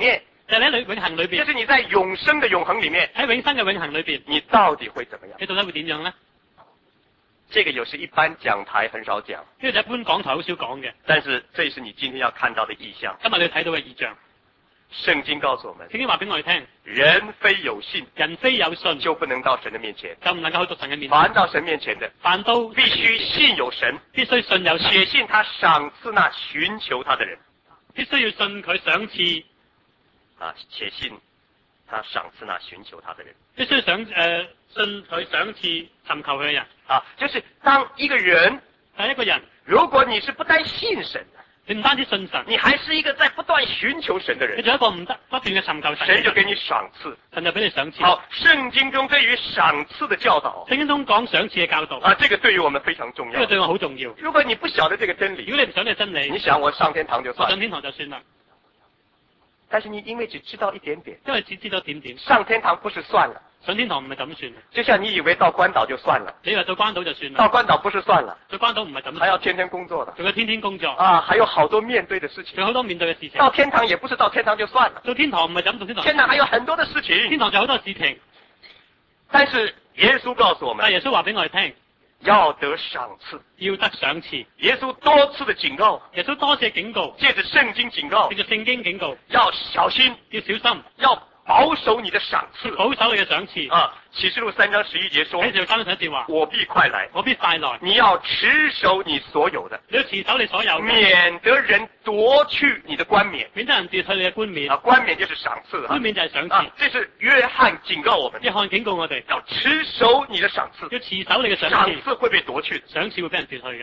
Speaker 2: 就係喺永恆裏邊，
Speaker 1: 就是你在永生的永恆裡面，
Speaker 2: 喺永生嘅永恆裏邊，
Speaker 1: 你到底會怎麼樣？
Speaker 2: 你到底會點樣咧？
Speaker 1: 這個有時一般講台很少講，
Speaker 2: 呢個就一般講台好少講嘅。
Speaker 1: 但是這是你今天要看到的意象。
Speaker 2: 今日你睇到嘅異象，
Speaker 1: 聖經告訴我們，
Speaker 2: 聖經話俾我哋聽，
Speaker 1: 人非有信，
Speaker 2: 人非有信
Speaker 1: 就不能到神的面前。
Speaker 2: 就唔能夠去到神嘅面前。
Speaker 1: 凡到神面前的，
Speaker 2: 凡都
Speaker 1: 必須信有神，
Speaker 2: 必須信有神，
Speaker 1: 且信他賞賜那尋求他的人。
Speaker 2: 必須要信佢賞賜，
Speaker 1: 且信他賞賜那尋求他的人。
Speaker 2: 必須信佢賞賜尋求佢嘅人。
Speaker 1: 就是當一個人，
Speaker 2: 係一個人，
Speaker 1: 如果你是不單信神，
Speaker 2: 你唔單止信神，
Speaker 1: 你還是一個在不斷尋求神的人，
Speaker 2: 你做一個不斷嘅尋求神，
Speaker 1: 神就給你賞賜，
Speaker 2: 神就俾你賞賜。
Speaker 1: 好，聖經中對於賞賜的教導，
Speaker 2: 聖經中講賞賜嘅教導，
Speaker 1: 這個對於我們非常重要。
Speaker 2: 呢個對我好重要。
Speaker 1: 如果你不曉得這個真理，
Speaker 2: 如果你唔想呢個真理，
Speaker 1: 你想我上天堂就算了，
Speaker 2: 我上天堂就算啦。
Speaker 1: 但是你因為只知道一點點，
Speaker 2: 因為只知道點點，
Speaker 1: 上天堂不是算了，
Speaker 2: 上天堂唔係咁算。
Speaker 1: 就像你以為到關島就算了，
Speaker 2: 你以為到關島就算啦，
Speaker 1: 到關島不是算了，
Speaker 2: 到關島唔係咁，
Speaker 1: 還要天天工作的，
Speaker 2: 仲要天天工作，
Speaker 1: 還有好多面對的事情，
Speaker 2: 仲有好多面對嘅事情。
Speaker 1: 到天堂也不是到天堂就算了，
Speaker 2: 到天堂唔係咁，到天堂，
Speaker 1: 天堂還有很多的事情，
Speaker 2: 天堂仲有好多事情。
Speaker 1: 但是耶穌告訴我們，
Speaker 2: 但耶穌話俾我哋聽，
Speaker 1: 要得賞賜，
Speaker 2: 要得賞賜。
Speaker 1: 耶穌多次的警告，
Speaker 2: 耶穌多次警告，
Speaker 1: 借着聖經警告，
Speaker 2: 借着聖經警告，
Speaker 1: 要小心，
Speaker 2: 要小心，
Speaker 1: 要保守你的賞賜，
Speaker 2: 保守你嘅賞賜。
Speaker 1: 啟示錄3章11節說，
Speaker 2: 喺就3章11節話，
Speaker 1: 我必快來，
Speaker 2: 我必快來，
Speaker 1: 你要持守你所有的，
Speaker 2: 你要持守你所有嘅，
Speaker 1: 免得人奪去你的冠冕，
Speaker 2: 免得人奪去你嘅冠冕。
Speaker 1: 冠冕就是賞賜，
Speaker 2: 冠冕就係賞賜。
Speaker 1: 這是約翰警告我們，
Speaker 2: 約翰警告我哋
Speaker 1: 要持守你的賞賜，
Speaker 2: 要持守你嘅賞
Speaker 1: 賞賜會被奪去，
Speaker 2: 賞賜會俾人奪去嘅。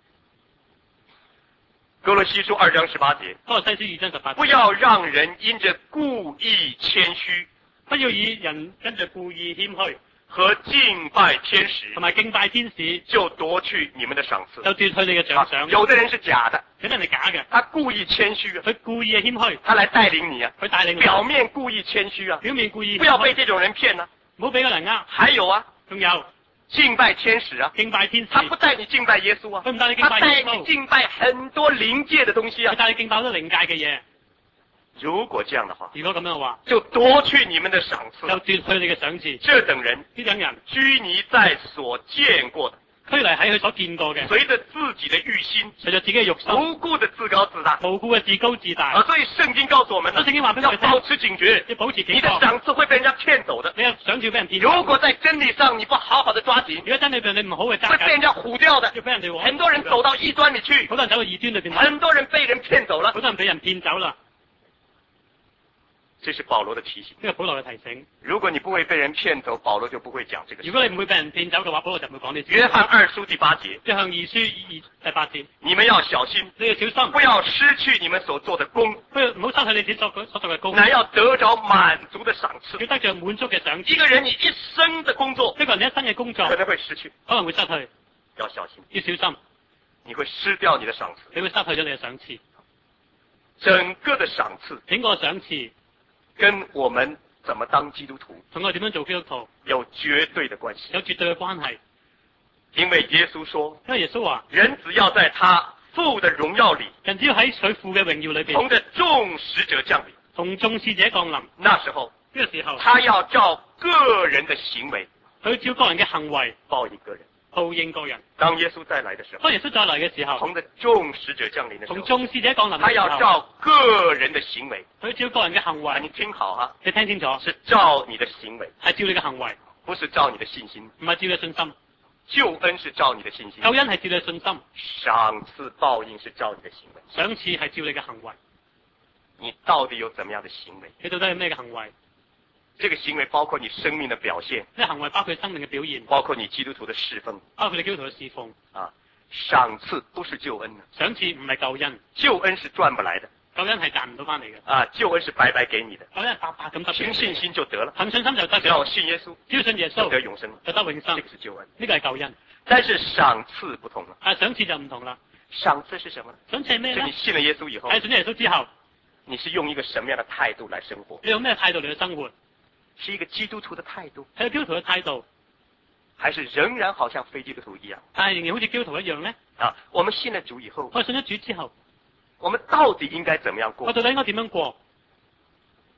Speaker 1: 哥羅西書2章18節，
Speaker 2: 哥羅西書2章18節，
Speaker 1: 不要讓人因着故意謙虛，
Speaker 2: 不要以人跟着故意謙虛
Speaker 1: 和敬拜天使，
Speaker 2: 同埋敬拜天使，
Speaker 1: 就奪去你們的賞賜，
Speaker 2: 就奪去你嘅獎賞。
Speaker 1: 有的人是假的，
Speaker 2: 有啲人係假嘅，
Speaker 1: 他故意謙虛，
Speaker 2: 佢故意嘅謙虛，
Speaker 1: 他來帶領你啊，
Speaker 2: 佢帶領你，
Speaker 1: 表面故意謙虛啊，
Speaker 2: 表面故意，
Speaker 1: 不要被這種人騙啊，
Speaker 2: 唔好俾嗰人呃。
Speaker 1: 還有啊，
Speaker 2: 仲有
Speaker 1: 敬拜天使啊，
Speaker 2: 敬拜天使，
Speaker 1: 他不帶你敬拜耶穌啊，
Speaker 2: 佢唔帶你敬
Speaker 1: 他帶
Speaker 2: 拜耶穌，
Speaker 1: 你敬拜很多靈界的東西啊，
Speaker 2: 佢帶你敬拜好多靈界嘅嘢。
Speaker 1: 如果這樣的話，
Speaker 2: 如果咁樣嘅話，
Speaker 1: 就奪去你們的賞賜，
Speaker 2: 就奪去你嘅賞賜。
Speaker 1: 這等人，
Speaker 2: 呢等人
Speaker 1: 拘泥在所見過的，
Speaker 2: 拘泥喺佢所見過嘅，
Speaker 1: 隨着自己的慾心，
Speaker 2: 隨着自己嘅慾心，
Speaker 1: 無故的自高自大，
Speaker 2: 無故嘅自高自大。
Speaker 1: 所以聖經告訴我們呢，
Speaker 2: 聖經話俾我哋聽，
Speaker 1: 要保持警覺，
Speaker 2: 要保持警
Speaker 1: 你的
Speaker 2: 覺。
Speaker 1: 賞賜會被人家騙走的，
Speaker 2: 你嘅賞賜俾人騙走。
Speaker 1: 如果在真理上你不好好的抓緊，
Speaker 2: 如果真理上你唔好嘅揸緊，
Speaker 1: 會被人家唬掉的。
Speaker 2: 要俾人哋
Speaker 1: 很多人走到異端裏去，
Speaker 2: 好多人走到異端裏邊，
Speaker 1: 很多人被人騙走了。
Speaker 2: 好多人俾人騙走啦。
Speaker 1: 這是保羅的提醒。
Speaker 2: 呢個保羅嘅提醒。
Speaker 1: 如果你不會被人騙走，保羅就不會講這個事。
Speaker 2: 如果你唔會俾人騙走嘅話，保羅就唔會講呢啲。
Speaker 1: 約翰2書第8節，
Speaker 2: 約翰2書第8節，
Speaker 1: 你們要小心，
Speaker 2: 你要小心，
Speaker 1: 不要失去你們所做的工，
Speaker 2: 不要唔好失去你自己所做嘅工，
Speaker 1: 乃要得着滿足的賞賜。
Speaker 2: 要得着滿足嘅賞賜。
Speaker 1: 一個人你一生的工作，
Speaker 2: 一個人一生嘅工作
Speaker 1: 可能會失去，
Speaker 2: 可能會失去，
Speaker 1: 要小心，
Speaker 2: 要小心，
Speaker 1: 你會失掉你的賞賜，
Speaker 2: 你會失去咗你嘅賞賜。
Speaker 1: 整個的賞賜，
Speaker 2: 整個賞賜
Speaker 1: 跟我們怎麼當基督徒
Speaker 2: 同我哋點樣做基督徒
Speaker 1: 有絕對的關係，
Speaker 2: 有絕對嘅關係。
Speaker 1: 因為耶穌說，
Speaker 2: 因為耶穌話，
Speaker 1: 人只要在他父的榮耀裏，
Speaker 2: 人只要喺佢父嘅榮耀裏邊，
Speaker 1: 同着眾使者降臨，
Speaker 2: 同眾使者降臨，
Speaker 1: 那時候，
Speaker 2: 呢個時候，
Speaker 1: 他要照個人的行為，
Speaker 2: 佢照個人嘅行為
Speaker 1: 報應個人。
Speaker 2: 報應個人。
Speaker 1: 當耶穌再來的時候，
Speaker 2: 當耶穌再嚟嘅時候，
Speaker 1: 同着眾使者降臨的時候，
Speaker 2: 同眾使者降臨嘅時候，
Speaker 1: 他要照個人的行為，
Speaker 2: 佢照個人嘅行為。
Speaker 1: 你聽好啊，
Speaker 2: 你聽清楚，
Speaker 1: 是照你的行為，
Speaker 2: 係照你嘅行為，
Speaker 1: 不是照你的信心。
Speaker 2: 唔係照你嘅信心。
Speaker 1: 救恩是照你的信心，
Speaker 2: 救恩係照你嘅信心，
Speaker 1: 賞賜報應是照你的行為。
Speaker 2: 賞賜係照你嘅行為。
Speaker 1: 你到底有怎麼樣的行為？
Speaker 2: 你到底係咩嘅行為？
Speaker 1: 這個行為包括你生命的表現，
Speaker 2: 呢個行為包括生命嘅表現，
Speaker 1: 包括你基督徒的侍奉，
Speaker 2: 包括你基督徒嘅侍奉。
Speaker 1: 賞賜不是救恩，
Speaker 2: 賞賜唔係救恩，
Speaker 1: 救恩是賺不來的，
Speaker 2: 救恩係賺唔到翻嚟嘅。
Speaker 1: 救恩是白白給你的，
Speaker 2: 救恩係白白咁得。
Speaker 1: 憑信心就得了，
Speaker 2: 憑信心就得。
Speaker 1: 只要我信耶穌，
Speaker 2: 只要信耶穌
Speaker 1: 就得永生，
Speaker 2: 就得永生。
Speaker 1: 這個是救恩，
Speaker 2: 呢個係救恩。
Speaker 1: 但是賞賜不同了。
Speaker 2: 賞賜就唔同啦。
Speaker 1: 賞賜是什麼？
Speaker 2: 賞賜係咩咧？
Speaker 1: 就你信了耶穌以後，
Speaker 2: 信咗耶穌之後，
Speaker 1: 你是用一個什麼樣的態度來生活？
Speaker 2: 你用咩態度嚟去生活？
Speaker 1: 是一個基督徒的態度，
Speaker 2: 係基督徒嘅態度，
Speaker 1: 還是仍然好像非基督徒一樣？
Speaker 2: 但係仍然好似基督徒一樣咧？
Speaker 1: 我們信了主以後，
Speaker 2: 我信咗主之後，
Speaker 1: 我們到底應該怎麼樣過？
Speaker 2: 我到底應該點樣過？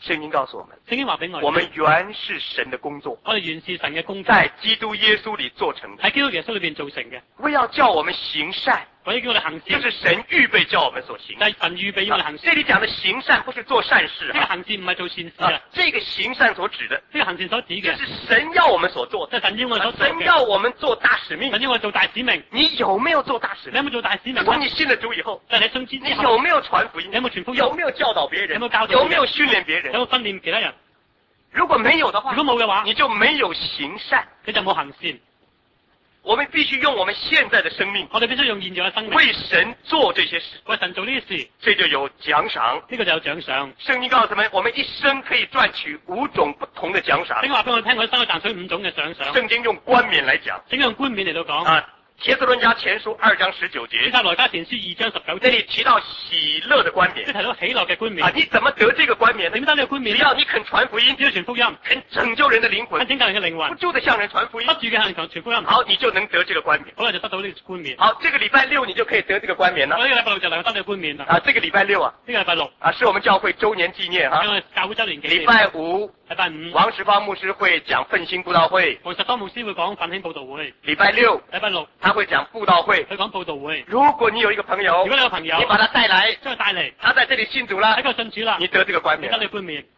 Speaker 1: 聖經告訴我們，
Speaker 2: 聖經話俾
Speaker 1: 我們原是神的工作，
Speaker 2: 我哋原是神嘅工作，
Speaker 1: 在基督耶穌裏做成的，
Speaker 2: 喺基督耶穌裏邊造成嘅，
Speaker 1: 為要叫我們行善，
Speaker 2: 或者叫我哋行善，
Speaker 1: 這是神預備叫我們所行。
Speaker 2: 就係神預備要我哋行善。
Speaker 1: 這裏講的行善不是做善事
Speaker 2: 呢個行善唔係做善事啊，
Speaker 1: 這個行善所指的，
Speaker 2: 呢個行善所指嘅，
Speaker 1: 就是神要我們所做的，
Speaker 2: 即係神要我哋所做
Speaker 1: 神要我們做大使命。
Speaker 2: 神要我哋做大使命。
Speaker 1: 你有沒有做大使命？
Speaker 2: 你有冇做大使命？
Speaker 1: 從你信了主以後，
Speaker 2: 即係你信主
Speaker 1: 你
Speaker 2: 之後，
Speaker 1: 有沒有傳福音？
Speaker 2: 你有冇傳福音？
Speaker 1: 有沒有教導別人？
Speaker 2: 有冇教導別人？
Speaker 1: 有沒有訓練別人？
Speaker 2: 有冇訓練其他人？
Speaker 1: 如果沒有的話，
Speaker 2: 如果冇嘅話，
Speaker 1: 你就沒有行善。
Speaker 2: 你就冇行善。
Speaker 1: 我們必須用我們現在的生命，
Speaker 2: 我哋必須用現在嘅生命
Speaker 1: 為神做這些事，
Speaker 2: 為神做呢啲事，
Speaker 1: 這就有獎賞。
Speaker 2: 呢個就有獎賞。
Speaker 1: 聖經告訴我們一生可以賺取5種不同的獎賞。
Speaker 2: 聖經話俾我聽，我一生可以賺取5種嘅獎賞。
Speaker 1: 聖經用冠冕來講，
Speaker 2: 聖經用冠冕嚟到講。
Speaker 1: 帖撒羅尼迦前書2章19節，
Speaker 2: 帖撒羅尼迦前書2章19節，
Speaker 1: 這裏提到喜樂的冠冕，
Speaker 2: 即係提到喜樂嘅冠冕。
Speaker 1: 你怎麼得這個冠冕呢？
Speaker 2: 點得呢個冠冕？
Speaker 1: 只要你肯傳福音，
Speaker 2: 只要傳福音，
Speaker 1: 肯拯救人的靈魂，
Speaker 2: 肯拯救人嘅靈魂，
Speaker 1: 不住的向人傳福音，
Speaker 2: 不住嘅向人傳福音，
Speaker 1: 好，你就能得這個冠冕。
Speaker 2: 好啦，就得到呢個冠冕。
Speaker 1: 好，這個禮拜6你就可以得這個冠冕了。
Speaker 2: 我呢個禮拜6就能夠得呢個冠冕啦。
Speaker 1: 這個禮拜6
Speaker 2: 呢個禮拜6
Speaker 1: 是我們教會周年紀念哈。
Speaker 2: 因為教會周年紀念。
Speaker 1: 禮拜5，王石芳牧師會講奮興佈道會。
Speaker 2: 王石芳牧師會講奮興佈道會。
Speaker 1: 禮拜6，他會講佈道會。
Speaker 2: 佢講佈道會。
Speaker 1: 如果你有一個朋友，你把他帶來，
Speaker 2: 將佢帶嚟，
Speaker 1: 他在這裏信主了，
Speaker 2: 喺度信主啦，
Speaker 1: 你得這個冠冕，
Speaker 2: 你得呢個冠冕。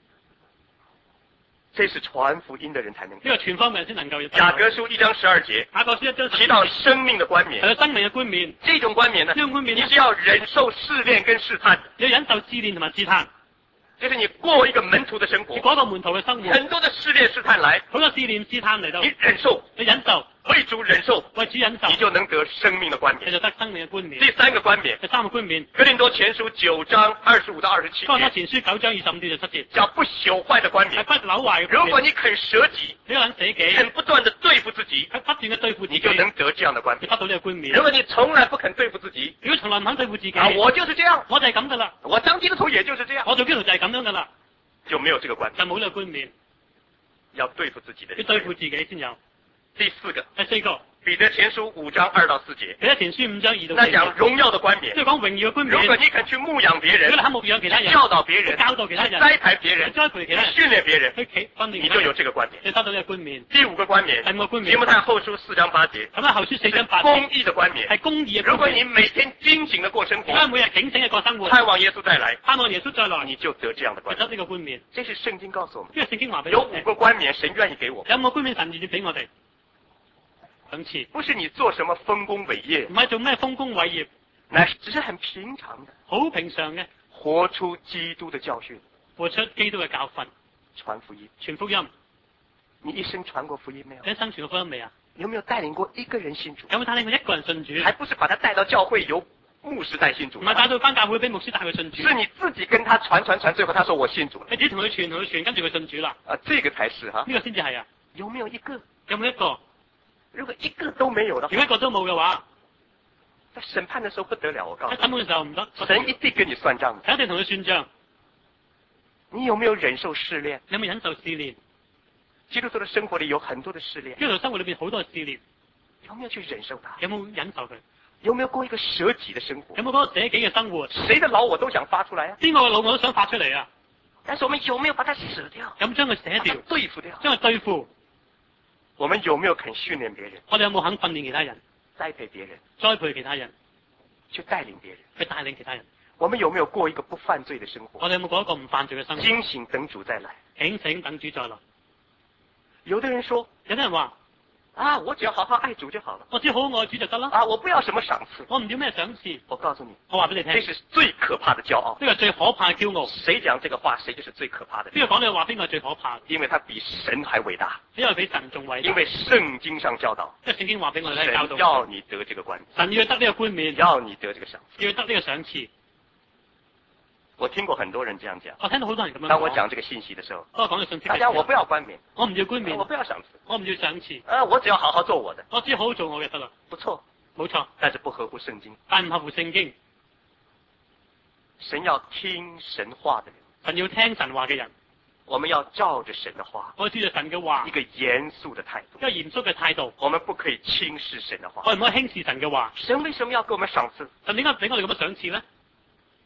Speaker 1: 這是傳福音的人才能。
Speaker 2: 呢個傳福音人先能夠。
Speaker 1: 雅各書1章12節，
Speaker 2: 雅各書1章
Speaker 1: 提到生命的冠冕，
Speaker 2: 係生命嘅冠冕。
Speaker 1: 這種冠冕呢？
Speaker 2: 呢種冠冕，
Speaker 1: 你是要忍受試煉跟試探，
Speaker 2: 你要忍受試煉同埋試探，
Speaker 1: 就是你過一個門徒的生活，
Speaker 2: 你過一個門徒嘅生活，
Speaker 1: 很多的試煉試探來，
Speaker 2: 好多試煉試探嚟到，
Speaker 1: 你忍受，
Speaker 2: 你忍受。
Speaker 1: 為主忍受，
Speaker 2: 為主忍受，
Speaker 1: 你就能得生命的冠冕。
Speaker 2: 你就得生命嘅冠冕。
Speaker 1: 第3個冠冕，
Speaker 2: 第3個冠冕。
Speaker 1: 哥林多前書9章25到27節。
Speaker 2: 哥林多前書9章25到27節。
Speaker 1: 叫不朽壞的冠冕。
Speaker 2: 係不朽壞嘅冠冕。
Speaker 1: 如果你肯捨己，
Speaker 2: 你肯捨己，
Speaker 1: 肯不斷地對付自己，
Speaker 2: 不斷嘅對付自己，
Speaker 1: 你就能得這樣的冠冕。
Speaker 2: 你得到呢個冠冕。
Speaker 1: 如果你從來不肯對付自己，
Speaker 2: 如果從來唔肯對付自己，
Speaker 1: 我就是這樣，
Speaker 2: 我就係咁噶啦。
Speaker 1: 我當基督徒也就是這樣，
Speaker 2: 我做基督徒就係咁樣噶啦，
Speaker 1: 就沒有這個冠冕，
Speaker 2: 就冇呢個冠冕。
Speaker 1: 要對付自己的，
Speaker 2: 要對付自己先有。
Speaker 1: 第4個，
Speaker 2: 第4個。
Speaker 1: 彼得前書5章2到4節，
Speaker 2: 彼得前書5章2到4節，
Speaker 1: 那講榮耀的冠冕，
Speaker 2: 即係講榮耀嘅冠冕。
Speaker 1: 如果你肯去牧養別人，
Speaker 2: 如果你肯牧養其他人，
Speaker 1: 教導別人，
Speaker 2: 教導其他人，
Speaker 1: 栽培別人，
Speaker 2: 栽培其他人，
Speaker 1: 訓練別人，
Speaker 2: 你
Speaker 1: 就有這個冠冕，
Speaker 2: 你得到呢個冠冕。
Speaker 1: 第5個冠冕，
Speaker 2: 第5個冠冕，
Speaker 1: 提摩太後書4章8節，
Speaker 2: 咁啊後書4章8節，
Speaker 1: 公義的冠冕，
Speaker 2: 係公義嘅冠冕。
Speaker 1: 如果你每天警醒地過生活，
Speaker 2: 如果每日警醒嘅過生活，
Speaker 1: 盼望耶穌再來，
Speaker 2: 盼望耶穌再來，
Speaker 1: 你就得這樣的冠冕，
Speaker 2: 得呢個冠冕。
Speaker 1: 這是聖經告訴我們，
Speaker 2: 因為聖經話俾我聽，
Speaker 1: 有5個冠冕，神願意給我們，
Speaker 2: 有5個冠冕神願意俾我哋。2次，
Speaker 1: 不是你做什麼豐功偉業，
Speaker 2: 唔係做咩豐功偉業，
Speaker 1: 乃只是很平常的，
Speaker 2: 好平常嘅，
Speaker 1: 活出基督的教訓，
Speaker 2: 活出基督嘅教訓，
Speaker 1: 傳福音，
Speaker 2: 傳福音。
Speaker 1: 你一生傳過福音沒有？
Speaker 2: 你一生傳過福音未啊？
Speaker 1: 有沒有帶領過一個人信主？
Speaker 2: 有冇帶領過一個人信主？
Speaker 1: 還不是把他帶到教會由牧師帶信主，
Speaker 2: 唔係帶到翻教會俾牧師帶佢信主，
Speaker 1: 是你自己跟他傳，最後他說我信主了，
Speaker 2: 你自己同佢傳，跟住佢信主啦。
Speaker 1: 這個才是哈，
Speaker 2: 呢個先至係啊。
Speaker 1: 有沒有一個？
Speaker 2: 有冇一個？
Speaker 1: 如果一個都沒有的話，
Speaker 2: 如果一個都冇嘅話，
Speaker 1: 在審判的時候不得了，我告訴你。
Speaker 2: 喺審判嘅時候唔得，
Speaker 1: 神一定跟你算賬，
Speaker 2: 一定同佢算賬。
Speaker 1: 你有沒有忍受試煉？
Speaker 2: 有冇忍受試煉？
Speaker 1: 基督徒的生活裏有很多的試煉，
Speaker 2: 基督徒生活裏邊好多嘅試煉，
Speaker 1: 有沒有去忍受它？
Speaker 2: 有冇忍受佢？
Speaker 1: 有沒有過一個捨己的生活？
Speaker 2: 有冇嗰個捨己嘅生活？
Speaker 1: 誰的老我都想發出來啊！
Speaker 2: 邊個嘅老我都想發出嚟啊！
Speaker 1: 但是我們有沒有把它捨掉？
Speaker 2: 有冇將佢捨掉？
Speaker 1: 對付掉？
Speaker 2: 將佢對付？
Speaker 1: 我們有沒有肯訓練別人？
Speaker 2: 我哋有冇肯訓練其他人？
Speaker 1: 栽培別人？
Speaker 2: 栽培其他人？
Speaker 1: 去帶領別人？
Speaker 2: 去帶領其他人？
Speaker 1: 我們有沒有過一個不犯罪的生活？
Speaker 2: 我哋有冇過一個唔犯罪嘅生活？
Speaker 1: 警醒等主再來。
Speaker 2: 警醒等主再來。
Speaker 1: 有的人說，
Speaker 2: 有啲人話
Speaker 1: 啊，我只要好好愛主就好了。
Speaker 2: 我只好愛主就得啦。
Speaker 1: 啊，我不要什麼賞賜，
Speaker 2: 我唔要咩賞賜。
Speaker 1: 我告訴你，
Speaker 2: 我話俾你聽，
Speaker 1: 這是最可怕的驕傲。
Speaker 2: 呢個最可怕嘅驕傲。
Speaker 1: 誰講這個話，誰就是最可怕的。
Speaker 2: 邊個講呢個話，邊個最可怕？
Speaker 1: 因為他比神還偉大。
Speaker 2: 因為比神仲偉大。
Speaker 1: 因為聖經上教導，
Speaker 2: 即係聖經話俾我哋教導，
Speaker 1: 神要你得這個冠冕，
Speaker 2: 神要得呢個冠冕，
Speaker 1: 要你得這個賞賜，
Speaker 2: 要得呢個賞賜。
Speaker 1: 我聽過很多人這樣講，
Speaker 2: 我聽到好多人咁樣講。
Speaker 1: 當我講這個信息的時候，
Speaker 2: 當我講嘅信息，
Speaker 1: 大家我不要冠冕，
Speaker 2: 我唔要冠冕，
Speaker 1: 我不要賞賜，
Speaker 2: 我唔要賞賜。
Speaker 1: 我只要好好做我的，
Speaker 2: 我只要好好做我嘅得啦。
Speaker 1: 不錯，
Speaker 2: 冇錯，
Speaker 1: 但是不合乎聖經，
Speaker 2: 但唔合乎聖經。
Speaker 1: 神要聽神話的人，
Speaker 2: 神要聽神話嘅人，
Speaker 1: 我們要照着神的話，
Speaker 2: 我照着神嘅話，
Speaker 1: 一個嚴肅的態度，
Speaker 2: 一個嚴肅嘅態度，
Speaker 1: 我們不可以輕視神的話，
Speaker 2: 我哋唔可以輕視神嘅話。
Speaker 1: 神為什麼要給我們賞賜？
Speaker 2: 神點解俾我哋咁嘅賞賜咧？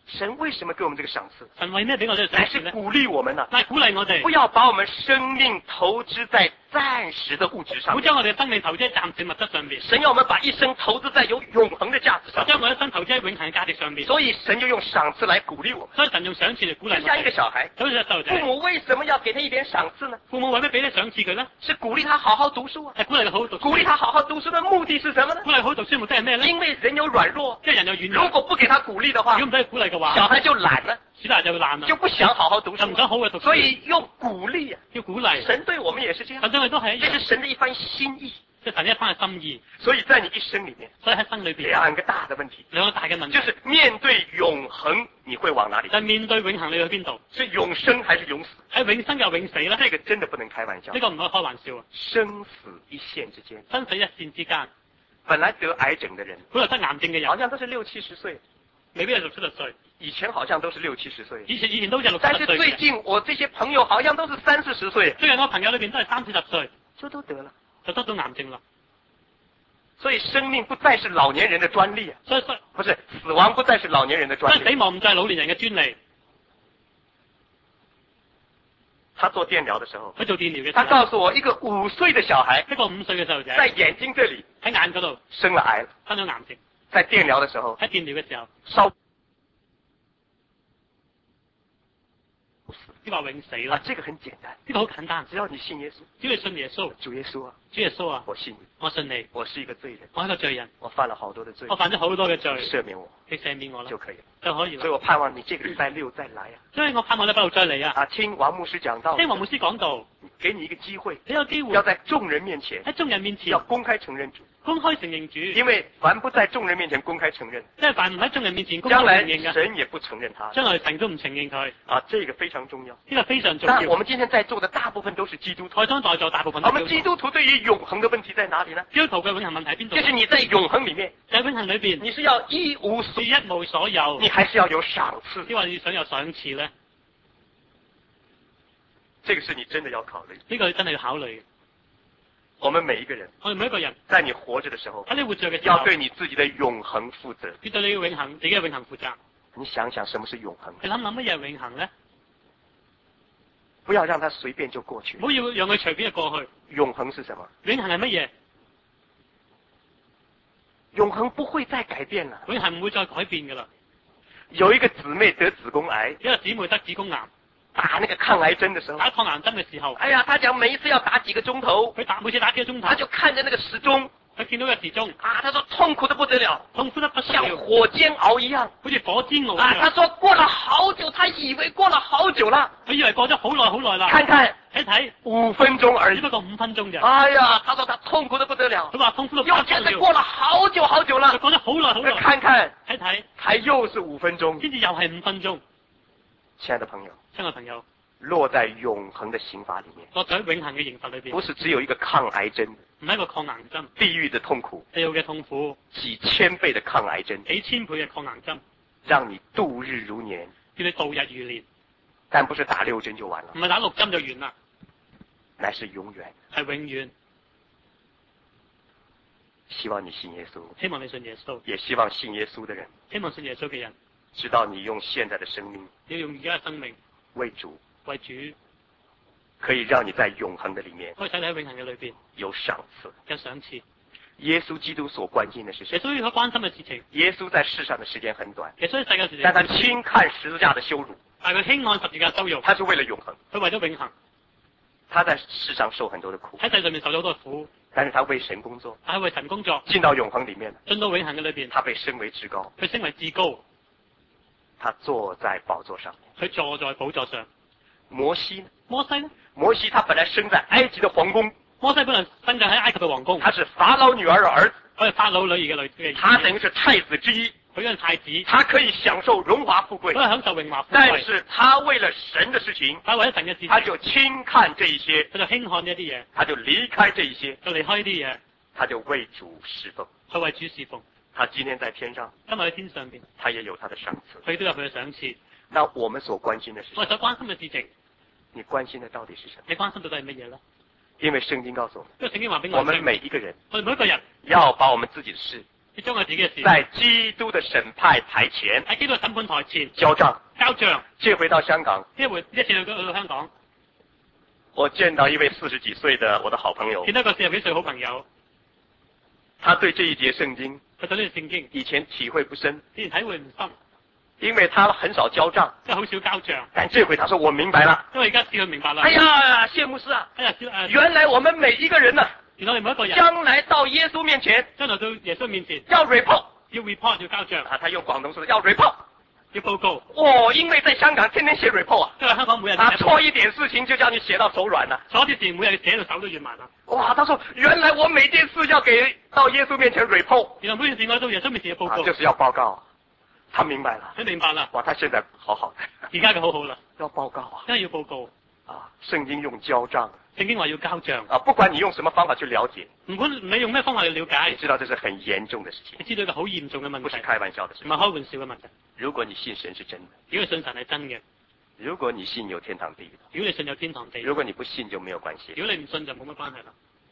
Speaker 1: 神為什麼給我們這個賞賜？
Speaker 2: 神為咩俾我哋賞賜咧？
Speaker 1: 乃是鼓勵我們呢、
Speaker 2: 但係鼓勵我哋，
Speaker 1: 不要把我們生命投資在暫時的物質上面。
Speaker 2: 唔好將我哋嘅生命投資喺暫時物質上邊。
Speaker 1: 神要我們把一生投資在有永恆的價值上。
Speaker 2: 將我一生投資喺永恆嘅價值上邊。
Speaker 1: 所以神就用賞賜來鼓勵我們。
Speaker 2: 所以神用賞賜嚟鼓勵我哋。
Speaker 1: 就像一個小孩，
Speaker 2: 好似個細路仔。
Speaker 1: 父母為什麼要給他一點賞賜呢？
Speaker 2: 父母為咩俾你賞賜佢咧？
Speaker 1: 是鼓勵他好好讀書啊。
Speaker 2: 係鼓勵佢好好讀書。
Speaker 1: 鼓勵他好好讀書的目的是什麼呢？
Speaker 2: 鼓勵好好讀書嘅目的係咩咧？
Speaker 1: 因為人有軟弱，
Speaker 2: 即係人有軟弱。
Speaker 1: 如果不給他鼓勵的話，
Speaker 2: 如果唔俾佢鼓勵嘅話，
Speaker 1: 小孩就懶了，
Speaker 2: 小孩就會懶啦，
Speaker 1: 就不想好好讀書，
Speaker 2: 就唔想好好讀書。
Speaker 1: 所以用鼓勵啊，
Speaker 2: 要鼓勵。
Speaker 1: 神對我們也是這樣，
Speaker 2: 神對我哋都係一樣。
Speaker 1: 這是神的一番心意，
Speaker 2: 即係神一番嘅心意。
Speaker 1: 所以在你一生裏面，
Speaker 2: 所以喺生裏邊
Speaker 1: 兩個大的問題，
Speaker 2: 兩個大嘅問題，
Speaker 1: 就是面對永恆，你會往哪裏？
Speaker 2: 就係面對永恆，你去邊度？
Speaker 1: 是永生還是永死？
Speaker 2: 係永生又永死咧？
Speaker 1: 這個真的不能開玩笑，
Speaker 2: 呢個唔可以開玩笑啊！
Speaker 1: 生死一線之間，
Speaker 2: 生死一線之間，
Speaker 1: 本來得癌症的人，
Speaker 2: 本來得癌症嘅人，
Speaker 1: 好像都是60、70歲，
Speaker 2: 未必係60、70歲。
Speaker 1: 以前好像都是60、70歲，
Speaker 2: 以前都係60、70歲。
Speaker 1: 但是最近我這些朋友好像都是30、40歲，
Speaker 2: 最近我朋友裏邊都係30、40歲，
Speaker 1: 就都得了，
Speaker 2: 就得到癌症啦。
Speaker 1: 所以生命不再是老年人的專利啊！
Speaker 2: 所以
Speaker 1: 不是死亡不再是老年人的專利，
Speaker 2: 死亡唔再係老年人嘅專利。
Speaker 1: 他做電療的時候，
Speaker 2: 佢做電療嘅時候，
Speaker 1: 他告訴我一個5歲的小孩，
Speaker 2: 一個5歲嘅細路仔，
Speaker 1: 在眼睛這裡
Speaker 2: 喺眼嗰度
Speaker 1: 生了癌，
Speaker 2: 生咗癌症。
Speaker 1: 在電療的時候，
Speaker 2: 喺電療嘅時候
Speaker 1: 燒。
Speaker 2: 呢個永死啦！
Speaker 1: 啊，這個很簡單，
Speaker 2: 呢個好簡單，
Speaker 1: 只要你信耶穌，
Speaker 2: 只要你信耶穌，
Speaker 1: 主耶穌啊，
Speaker 2: 主耶穌啊，
Speaker 1: 我信你，
Speaker 2: 我信你，
Speaker 1: 我是一個罪人，
Speaker 2: 我係一個罪人，
Speaker 1: 我犯了好多的罪，
Speaker 2: 我犯咗好多嘅罪，
Speaker 1: 赦免我，
Speaker 2: 你赦免我啦，
Speaker 1: 就可以了，
Speaker 2: 就可以啦。
Speaker 1: 所以我盼望你這個禮拜6再來啊！
Speaker 2: 所以我盼望禮拜6再嚟啊！
Speaker 1: 啊，聽王牧師講道，
Speaker 2: 聽王牧師講道，
Speaker 1: 給你一個機會，
Speaker 2: 你有機會
Speaker 1: 要在眾人面前，
Speaker 2: 喺眾人面前
Speaker 1: 要公開承認主，
Speaker 2: 公開承認主，
Speaker 1: 因為凡不在眾人面前公開承認，
Speaker 2: 即係凡唔喺眾人面前公開
Speaker 1: 將來
Speaker 2: 承認嘅，
Speaker 1: 神也不承認他，
Speaker 2: 將來神都唔承認佢。
Speaker 1: 啊，這個非常重要，
Speaker 2: 呢個非常重
Speaker 1: 但
Speaker 2: 要。
Speaker 1: 我們今天在座的大部分都是基督徒，
Speaker 2: 台上在座大部分都
Speaker 1: 我們基督徒對於永恆的問題在哪裡呢？
Speaker 2: 基督徒嘅永恆問題喺邊度？
Speaker 1: 就是你在永恆裡面，
Speaker 2: 喺永恆裏邊，
Speaker 1: 你是要一無
Speaker 2: 所有，
Speaker 1: 你還是要有賞賜？
Speaker 2: 抑或你想有賞賜咧？
Speaker 1: 這個是你真的要考慮。
Speaker 2: 呢個你真係要考慮。
Speaker 1: 我們每一個人，
Speaker 2: 我哋每一個人，
Speaker 1: 在你活着的時候，
Speaker 2: 喺你活着嘅時候，
Speaker 1: 要對你自己的永恆負責。
Speaker 2: 要對你嘅永恆，自己嘅永恆負責。
Speaker 1: 你想想什麼是永恆？
Speaker 2: 你諗諗乜嘢係永恆咧？
Speaker 1: 不要讓它隨便就過去。
Speaker 2: 唔好要讓佢隨便就過去。
Speaker 1: 永恆是什麼？
Speaker 2: 永恆係乜嘢？
Speaker 1: 永恆不會再改變了。
Speaker 2: 永恆唔會再改變噶啦。
Speaker 1: 有一個姊妹得子宮癌，
Speaker 2: 一個姊妹得子宮癌，
Speaker 1: 打那個抗癌針的時候，
Speaker 2: 打抗癌針嘅時候，
Speaker 1: 哎呀，她講每一次要打幾個鐘頭，
Speaker 2: 佢每次打幾個鐘頭，
Speaker 1: 她就看着那個時鐘，
Speaker 2: 佢見到個時鐘，
Speaker 1: 啊，她說痛苦得不得了，
Speaker 2: 痛苦得不得
Speaker 1: 像
Speaker 2: 了，
Speaker 1: 火煎熬一樣，
Speaker 2: 好似火煎熬一
Speaker 1: 啊，她
Speaker 2: 樣。
Speaker 1: 說過了好久，她以為過了好久了，
Speaker 2: 佢以為過咗好耐好耐啦，
Speaker 1: 看看
Speaker 2: 睇睇
Speaker 1: 5分鐘而已，
Speaker 2: 只不過5分鐘咋。
Speaker 1: 哎呀，她說她痛苦得不得了，
Speaker 2: 佢話痛苦到
Speaker 1: 又覺得過了好久好久了，
Speaker 2: 佢過咗好耐好耐，
Speaker 1: 看看
Speaker 2: 睇睇，
Speaker 1: 才又是5分鐘，
Speaker 2: 先至又係5分鐘。
Speaker 1: 親愛的朋友，
Speaker 2: 親愛的朋友，
Speaker 1: 落在永恆的刑罰裡面，
Speaker 2: 落在永恆嘅刑罰裏邊，
Speaker 1: 不是只有一個抗癌針，
Speaker 2: 唔係一個抗癌針，
Speaker 1: 地獄的痛苦，
Speaker 2: 地獄嘅痛苦，
Speaker 1: 幾千倍的抗癌針，
Speaker 2: 幾千倍嘅抗癌針，
Speaker 1: 讓你度日如年，
Speaker 2: 叫你度日如年，
Speaker 1: 但不是打6針就完了，
Speaker 2: 唔係打6針就完啦，
Speaker 1: 乃是永遠。
Speaker 2: 係永遠。
Speaker 1: 希望你信耶穌，
Speaker 2: 希望你信耶穌，
Speaker 1: 也希望信耶穌的人，
Speaker 2: 希望信耶穌嘅人，
Speaker 1: 知道你用現在的生命
Speaker 2: 要用而家嘅生命
Speaker 1: 為主，
Speaker 2: 為主，
Speaker 1: 可以讓你在永恆的裡面
Speaker 2: 可以睇你喺永恆嘅裏邊
Speaker 1: 有賞賜。
Speaker 2: 有賞賜。
Speaker 1: 耶穌基督所關心的是什麼？
Speaker 2: 耶穌所關心嘅事情，
Speaker 1: 耶穌在世上的時間很短，
Speaker 2: 耶穌喺世界時
Speaker 1: 但他輕看十字架的羞辱，
Speaker 2: 但係佢輕看十字架羞辱，
Speaker 1: 他是為了永恆。
Speaker 2: 佢為咗永恆，
Speaker 1: 他在世上受很多的苦，
Speaker 2: 喺世上面受咗好多苦，
Speaker 1: 但是他為神工作，
Speaker 2: 但係為神工作，
Speaker 1: 進到永恆裡面，
Speaker 2: 進到永恆嘅裏邊，
Speaker 1: 他被升為至高，
Speaker 2: 佢升為至高，
Speaker 1: 他坐在寶座上。
Speaker 2: 佢坐在寶座上。
Speaker 1: 摩西呢？
Speaker 2: 摩西呢？
Speaker 1: 摩西他本來生在埃及的皇宮，
Speaker 2: 摩西本來生長喺埃及嘅皇宮，
Speaker 1: 他是法老女兒的兒子，
Speaker 2: 佢係法老女兒嘅女，
Speaker 1: 他等於是太子之一，
Speaker 2: 佢係太子，
Speaker 1: 他可以享受榮華富貴，
Speaker 2: 佢係享受榮華富貴，
Speaker 1: 但是他為了神的事情，
Speaker 2: 但係為咗神嘅事情，
Speaker 1: 他就輕看這一些，
Speaker 2: 佢就輕看呢一啲嘢，
Speaker 1: 他就離開這一些，
Speaker 2: 就離開呢啲嘢，
Speaker 1: 他就為主侍奉。
Speaker 2: 去為主侍奉。
Speaker 1: 他今天在天上，
Speaker 2: 今日喺天上邊，
Speaker 1: 他也有他的賞賜。
Speaker 2: 佢都有佢嘅賞賜。
Speaker 1: 那我們所關心的是什麼？
Speaker 2: 我哋所關心嘅事情，
Speaker 1: 你關心的到底是什麼？
Speaker 2: 你關心到底係乜嘢咧？
Speaker 1: 因為聖經告訴我們，
Speaker 2: 因為聖經話俾
Speaker 1: 我們
Speaker 2: 我哋聽，
Speaker 1: 每一個人
Speaker 2: 我哋每一個人
Speaker 1: 要把我們自己的事
Speaker 2: 要將佢自己嘅事
Speaker 1: 在基督的審判台前
Speaker 2: 喺基督嘅審判台前
Speaker 1: 交賬。
Speaker 2: 交賬。
Speaker 1: 這回到香港，
Speaker 2: 一次去到香港，
Speaker 1: 我見到一位40幾歲的我的好朋友，
Speaker 2: 見到一個40幾歲好朋友，
Speaker 1: 他對這一節聖經
Speaker 2: 佢對呢段聖經
Speaker 1: 以前體會不深，
Speaker 2: 之前體會唔深，
Speaker 1: 因為他很少交賬。
Speaker 2: 即係好少交賬。
Speaker 1: 但這回他說我明白了。
Speaker 2: 因為而家試佢明白啦。
Speaker 1: 哎呀，謝牧師啊！
Speaker 2: 哎呀，
Speaker 1: 原來我們每一個人呢，
Speaker 2: 原來你每一個人
Speaker 1: 將來到耶穌面前，
Speaker 2: 將來到耶穌面前
Speaker 1: 要 report，
Speaker 2: 要 report 要交賬。
Speaker 1: 啊，他用廣東說要 report，
Speaker 2: 要報告。
Speaker 1: 哦，因為在香港天天寫 report 啊，
Speaker 2: 因為香港每日
Speaker 1: 啊，錯一點事情就叫你寫到手軟了。
Speaker 2: 錯啲事每日寫到手都軟埋啦。
Speaker 1: 哇，他說原來我每件事要給到耶穌面前 report，
Speaker 2: 原來每件事我到耶穌面前要報告。
Speaker 1: 就是要報告。他明白了，
Speaker 2: 佢明白啦。
Speaker 1: 哇，他現在好好的，
Speaker 2: 而家佢好好啦，
Speaker 1: 要報告啊，
Speaker 2: 真係要報告。
Speaker 1: 啊，聖經用交賬，
Speaker 2: 聖經話要交賬。
Speaker 1: 啊，不管你用什麼方法去了解，
Speaker 2: 唔管你用咩方法去了解，
Speaker 1: 你知道這是很嚴重的事情，
Speaker 2: 你知道一個好嚴重嘅問題，
Speaker 1: 不是開玩笑的事情，
Speaker 2: 唔係開玩笑嘅問題。
Speaker 1: 如果你信神是真的，
Speaker 2: 如果你信神係真嘅，
Speaker 1: 如果你信有天堂地獄，
Speaker 2: 如果你信有天堂地獄，
Speaker 1: 如果你不信就沒有關係。
Speaker 2: 如果你唔信就冇乜關係啦。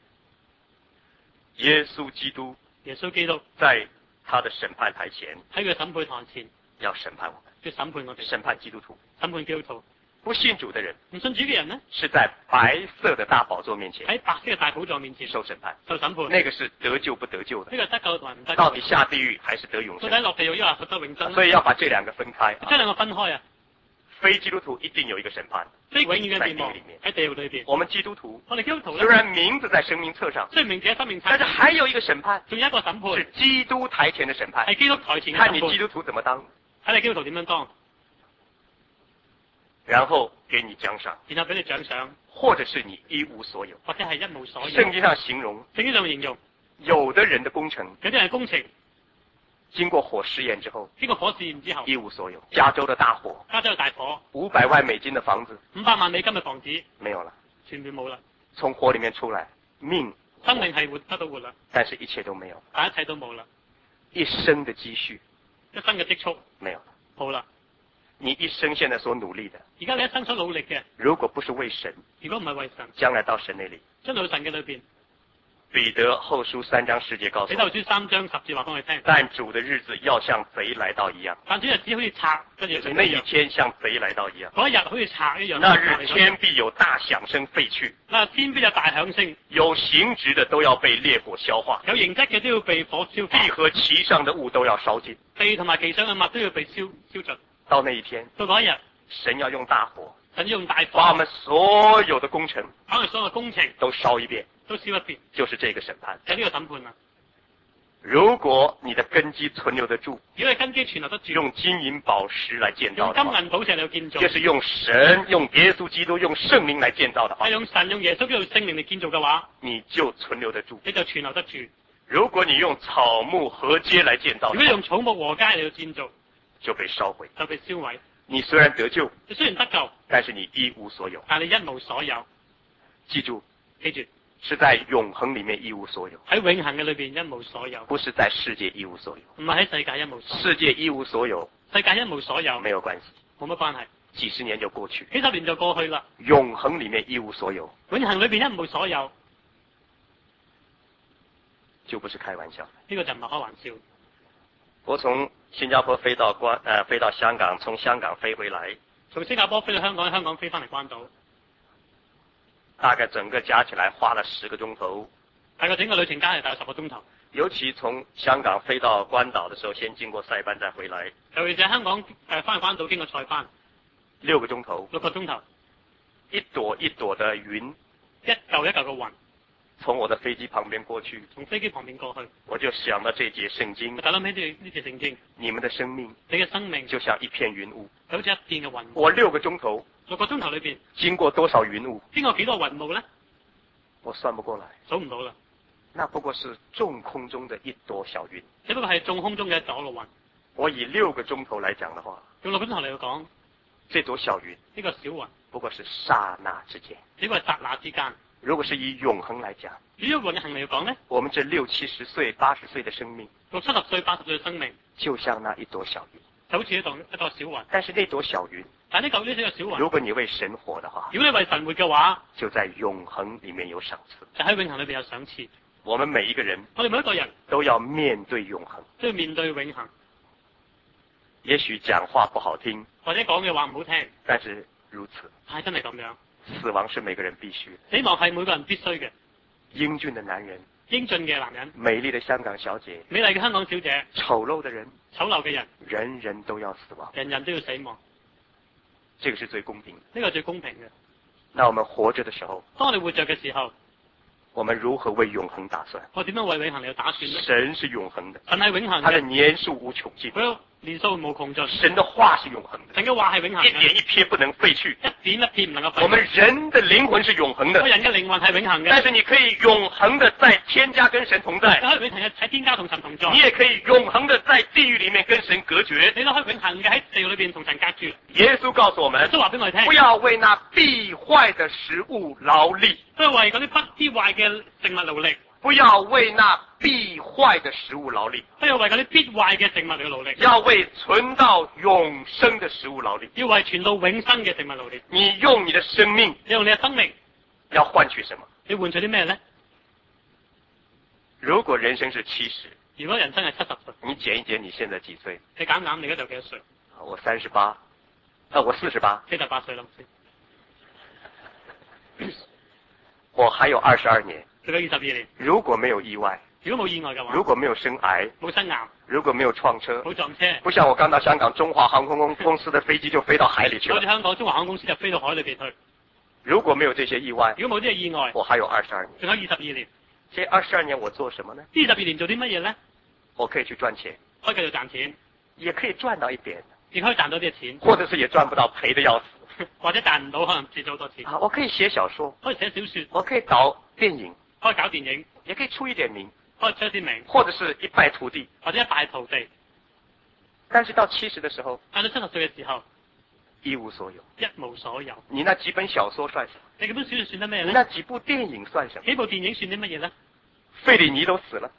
Speaker 1: 耶穌基督
Speaker 2: 耶穌基督
Speaker 1: 在他的審判台前
Speaker 2: 喺佢審判台前
Speaker 1: 要審判我們，
Speaker 2: 要審判我哋，
Speaker 1: 審判基督徒。
Speaker 2: 審判基督徒。
Speaker 1: 不信主的人
Speaker 2: 唔信主嘅人呢，
Speaker 1: 是在白色的大寶座面前
Speaker 2: 喺白色嘅大寶座面前
Speaker 1: 受審判，
Speaker 2: 受審判。
Speaker 1: 那個是得救不得救的，
Speaker 2: 呢個得救同埋唔得救，
Speaker 1: 到底下地獄還是得永生？
Speaker 2: 到底落地獄抑或得永生？
Speaker 1: 所以要把這兩個分開。
Speaker 2: 將兩個分開啊！
Speaker 1: 非基督徒一定有一個審判，
Speaker 2: 即係永遠嘅滅亡
Speaker 1: 在地獄裡面。
Speaker 2: 喺地獄裏邊。
Speaker 1: 我們基督徒
Speaker 2: 我哋基督徒
Speaker 1: 雖
Speaker 2: 咧，
Speaker 1: 然名字在生命冊上，
Speaker 2: 雖然名字喺生命冊，
Speaker 1: 但是還有一個審判，
Speaker 2: 仲有一個審
Speaker 1: 是
Speaker 2: 判
Speaker 1: 基督台前的審判。
Speaker 2: 係基督台前嘅審判。
Speaker 1: 看你基督徒怎麼當，
Speaker 2: 睇你基督徒點樣當，
Speaker 1: 然後給你獎賞，
Speaker 2: 然後俾你獎賞，
Speaker 1: 或者是你一無所有。
Speaker 2: 或者係一無所有。
Speaker 1: 聖經上形容，
Speaker 2: 聖經上形容
Speaker 1: 有的人的工程
Speaker 2: 有啲人工程
Speaker 1: 經過火試驗之後
Speaker 2: 經過火試驗之後，
Speaker 1: 一無所有。加州的大火
Speaker 2: 加州嘅大火
Speaker 1: ，500萬美金的房子
Speaker 2: ，500萬美金嘅房子
Speaker 1: 沒有了，
Speaker 2: 全部冇啦，
Speaker 1: 從火裡面出來，命
Speaker 2: 生命係得到活啦，
Speaker 1: 但是一切都沒有，
Speaker 2: 但一切都冇啦，
Speaker 1: 一生的積蓄
Speaker 2: 一生嘅積蓄
Speaker 1: 沒有了。
Speaker 2: 冇啦。
Speaker 1: 你一生現在所努力的，
Speaker 2: 而家你一生所努力嘅，
Speaker 1: 如果不是為神，
Speaker 2: 如果唔係為神，
Speaker 1: 將來到神那裡，
Speaker 2: 將來到神嘅裏邊，
Speaker 1: 彼得後書3章10節告訴我們，
Speaker 2: 彼得後書3章10節話俾我哋聽。
Speaker 1: 但主的日子要像賊來到一樣，
Speaker 2: 但主日子好似賊跟住
Speaker 1: 那一天像賊來到一樣，
Speaker 2: 嗰一日好似賊一樣。
Speaker 1: 那日天必有大響聲廢去，
Speaker 2: 那天必有大響聲，
Speaker 1: 有形質的都要被烈火消化，
Speaker 2: 有形質嘅都要被火燒化，
Speaker 1: 地和其上的物都要燒盡。
Speaker 2: 地同埋其上嘅物都要被燒盡。
Speaker 1: 到那一天，
Speaker 2: 到嗰一日，
Speaker 1: 神要用大火
Speaker 2: 神要用大
Speaker 1: 把我
Speaker 2: 火
Speaker 1: 們所有的工程
Speaker 2: 把我哋所有嘅工程
Speaker 1: 都燒一遍，
Speaker 2: 都燒一遍，
Speaker 1: 就是這個審判。
Speaker 2: 就呢個審判啦。
Speaker 1: 如果你的根基存留得住，
Speaker 2: 如果你根基存留得住，
Speaker 1: 用金銀寶石來建造
Speaker 2: 用
Speaker 1: 的話，
Speaker 2: 金銀寶石嚟建造，
Speaker 1: 就是用神、用耶穌基督、用聖靈來建造的話
Speaker 2: 係，用神用耶穌基督聖靈嚟建造嘅話，
Speaker 1: 你就存留得住。
Speaker 2: 你就存留得住。
Speaker 1: 如果你用草木禾秸來建造的話，
Speaker 2: 如果你用草木禾秸嚟到建造，
Speaker 1: 就被燒毀。
Speaker 2: 就被燒毀。
Speaker 1: 你雖然得救，
Speaker 2: 你雖然得救，
Speaker 1: 但是你一無所有。
Speaker 2: 但你一無所有。
Speaker 1: 記住，
Speaker 2: 記住，
Speaker 1: 是在永恆裡面一無所有，
Speaker 2: 喺永恆嘅裏邊一無所有，
Speaker 1: 不是在世界一無所有。
Speaker 2: 唔係喺世界一無所有。
Speaker 1: 世界一無所有
Speaker 2: 世界一無所有，
Speaker 1: 沒有關係，
Speaker 2: 冇乜關係。
Speaker 1: 幾十年就過去。
Speaker 2: 幾十年就過去啦。
Speaker 1: 永恆裡面一無所有，
Speaker 2: 永恆裏邊一無所有，
Speaker 1: 就不是開玩笑。
Speaker 2: 呢個就唔係開玩笑。
Speaker 1: 我從新加坡飛到香港，從香港飛回來，
Speaker 2: 從新加坡飛到香港，香港飛翻嚟關島，
Speaker 1: 大概整個加起來花了10個鐘頭。
Speaker 2: 大概整個旅程加係大概10個鐘頭。
Speaker 1: 尤其從香港飛到關島的時候，先經過塞班再回來，
Speaker 2: 尤其是香港翻去關島經過塞班
Speaker 1: 6個鐘頭
Speaker 2: ，6個鐘頭，
Speaker 1: 一朵一朵的雲
Speaker 2: 一嚿一嚿嘅雲
Speaker 1: 從我的飛機旁邊過去，
Speaker 2: 從飛機旁邊過去，
Speaker 1: 我就想到這節聖經
Speaker 2: 我，就諗起呢節聖經，
Speaker 1: 你們的生命
Speaker 2: 你嘅生命
Speaker 1: 就像一片雲霧。
Speaker 2: 就好似一片嘅雲霧。
Speaker 1: 我6個鐘頭
Speaker 2: 6個鐘頭裏邊
Speaker 1: 經過多少雲霧？
Speaker 2: 經過幾多雲霧咧？
Speaker 1: 我算不過來，
Speaker 2: 數唔到啦。
Speaker 1: 那不過是眾空中的一朵小雲。
Speaker 2: 只不過係眾空中嘅一朵雲。
Speaker 1: 我以6個鐘頭來講的話，
Speaker 2: 用6個鐘頭嚟講，
Speaker 1: 這朵小雲
Speaker 2: 呢個小雲
Speaker 1: 不過是剎那之間。
Speaker 2: 只不過係剎那之間。
Speaker 1: 如果是以永恆來講，
Speaker 2: 如果永恆嚟講咧，
Speaker 1: 我們這60、70歲、80歲的生命，
Speaker 2: 60、70歲、80歲嘅生命
Speaker 1: 就像那一朵小雲。
Speaker 2: 就好似一朵小雲。
Speaker 1: 但是那朵小雲，
Speaker 2: 但呢個小雲，
Speaker 1: 如果你為神活的話，
Speaker 2: 如果你為神活嘅話，
Speaker 1: 就在永恆裡面有賞賜。
Speaker 2: 就喺永恆裏邊有賞賜。
Speaker 1: 我們每一個人
Speaker 2: 我哋每一個人
Speaker 1: 都要面對永恆。
Speaker 2: 都要面對永恆。
Speaker 1: 也許講話不好聽，
Speaker 2: 或者講嘅話唔好聽，
Speaker 1: 但是如此。
Speaker 2: 係真係咁樣。
Speaker 1: 死亡是每個人必須的。
Speaker 2: 死亡係每個人必須嘅。
Speaker 1: 英俊的男人，
Speaker 2: 英俊嘅男人，
Speaker 1: 美麗的香港小姐，
Speaker 2: 美麗嘅香港小姐，
Speaker 1: 醜陋的人，
Speaker 2: 醜陋嘅人，
Speaker 1: 人人都要死亡。
Speaker 2: 人人都要死亡。
Speaker 1: 這個是最公平的。
Speaker 2: 呢個係最公平嘅。
Speaker 1: 那我們活着的時候，
Speaker 2: 當我哋活着嘅時候，
Speaker 1: 我們如何為永恆打算？
Speaker 2: 我點樣為永恆嚟打算呢？
Speaker 1: 神是永恆的，
Speaker 2: 神係永恆
Speaker 1: 他的
Speaker 2: 嘅，
Speaker 1: 年數無窮盡，
Speaker 2: 佢年數無窮盡。
Speaker 1: 神的話是永恆的，
Speaker 2: 神嘅話係永恆
Speaker 1: 一點
Speaker 2: 嘅，
Speaker 1: 一撇不能廢去。
Speaker 2: 一點一撇唔能夠廢。
Speaker 1: 我們人的靈魂是永恆的，
Speaker 2: 個人嘅靈魂係永恆嘅，
Speaker 1: 但是你可以永恆的在天家跟神同在，
Speaker 2: 你可以永恆嘅喺天家同神同在，
Speaker 1: 你也可以永恆的在地獄裏面跟神隔絕。
Speaker 2: 你都可以永恆嘅喺地獄裏邊同神隔絕。
Speaker 1: 耶穌告訴我們，
Speaker 2: 都話俾我哋聽，
Speaker 1: 不要為那必壞的食物勞力，
Speaker 2: 都係為嗰啲不必壞嘅食物勞力，
Speaker 1: 不要為那必壞的食物勞力，
Speaker 2: 都要為嗰啲必壞嘅食物嚟勞力，
Speaker 1: 要為存到永生的食物勞力。
Speaker 2: 要為傳到永生嘅食物勞力。
Speaker 1: 你用你的生命
Speaker 2: 你用你嘅生命，
Speaker 1: 要換取什麼？
Speaker 2: 你換取啲咩呢？
Speaker 1: 如果人生是70，
Speaker 2: 如果人生係70歲，
Speaker 1: 你減一減，你現在幾歲？
Speaker 2: 你減減，你嗰度幾多歲？
Speaker 1: 我38，我48，
Speaker 2: 48歲啦，
Speaker 1: 我還有22年。
Speaker 2: 仲有22年。
Speaker 1: 如果沒有意外，
Speaker 2: 如果冇意外嘅話，
Speaker 1: 如果沒有生癌，
Speaker 2: 冇生癌，
Speaker 1: 如果沒有撞車，
Speaker 2: 冇撞車，
Speaker 1: 不像我剛到香港，中華航空公司的飛機就飛到海裏去了。
Speaker 2: 好似香港中華航空公司就飛到海裏邊去。
Speaker 1: 如果沒有這些意外，
Speaker 2: 如果冇呢個意外，
Speaker 1: 我還有22年。
Speaker 2: 仲有22年。
Speaker 1: 這22年我做什麼呢？
Speaker 2: 呢22年做啲乜嘢呢？
Speaker 1: 我可以去賺錢，
Speaker 2: 可以繼續賺錢，
Speaker 1: 也可以賺到一點，
Speaker 2: 亦可以賺到啲錢，
Speaker 1: 或者是也賺不到，賠得要死。
Speaker 2: 或者賺唔到，可能蝕咗好多錢。
Speaker 1: 啊，我可以寫小說，
Speaker 2: 可以寫小說，
Speaker 1: 我可以導電影，
Speaker 2: 可以搞電影，
Speaker 1: 也可以出一點名，
Speaker 2: 可以出啲名，
Speaker 1: 或者是一敗塗地，
Speaker 2: 或者一敗塗地。
Speaker 1: 但是到70的時候，
Speaker 2: 到70歲嘅時候，
Speaker 1: 一無所有。
Speaker 2: 一無所有。
Speaker 1: 你那幾本小說算什麼？
Speaker 2: 你嗰本小說算得咩呢？
Speaker 1: 你那幾部電影算什麼？
Speaker 2: 幾部電影算啲乜嘢呢？
Speaker 1: 費里尼都死了。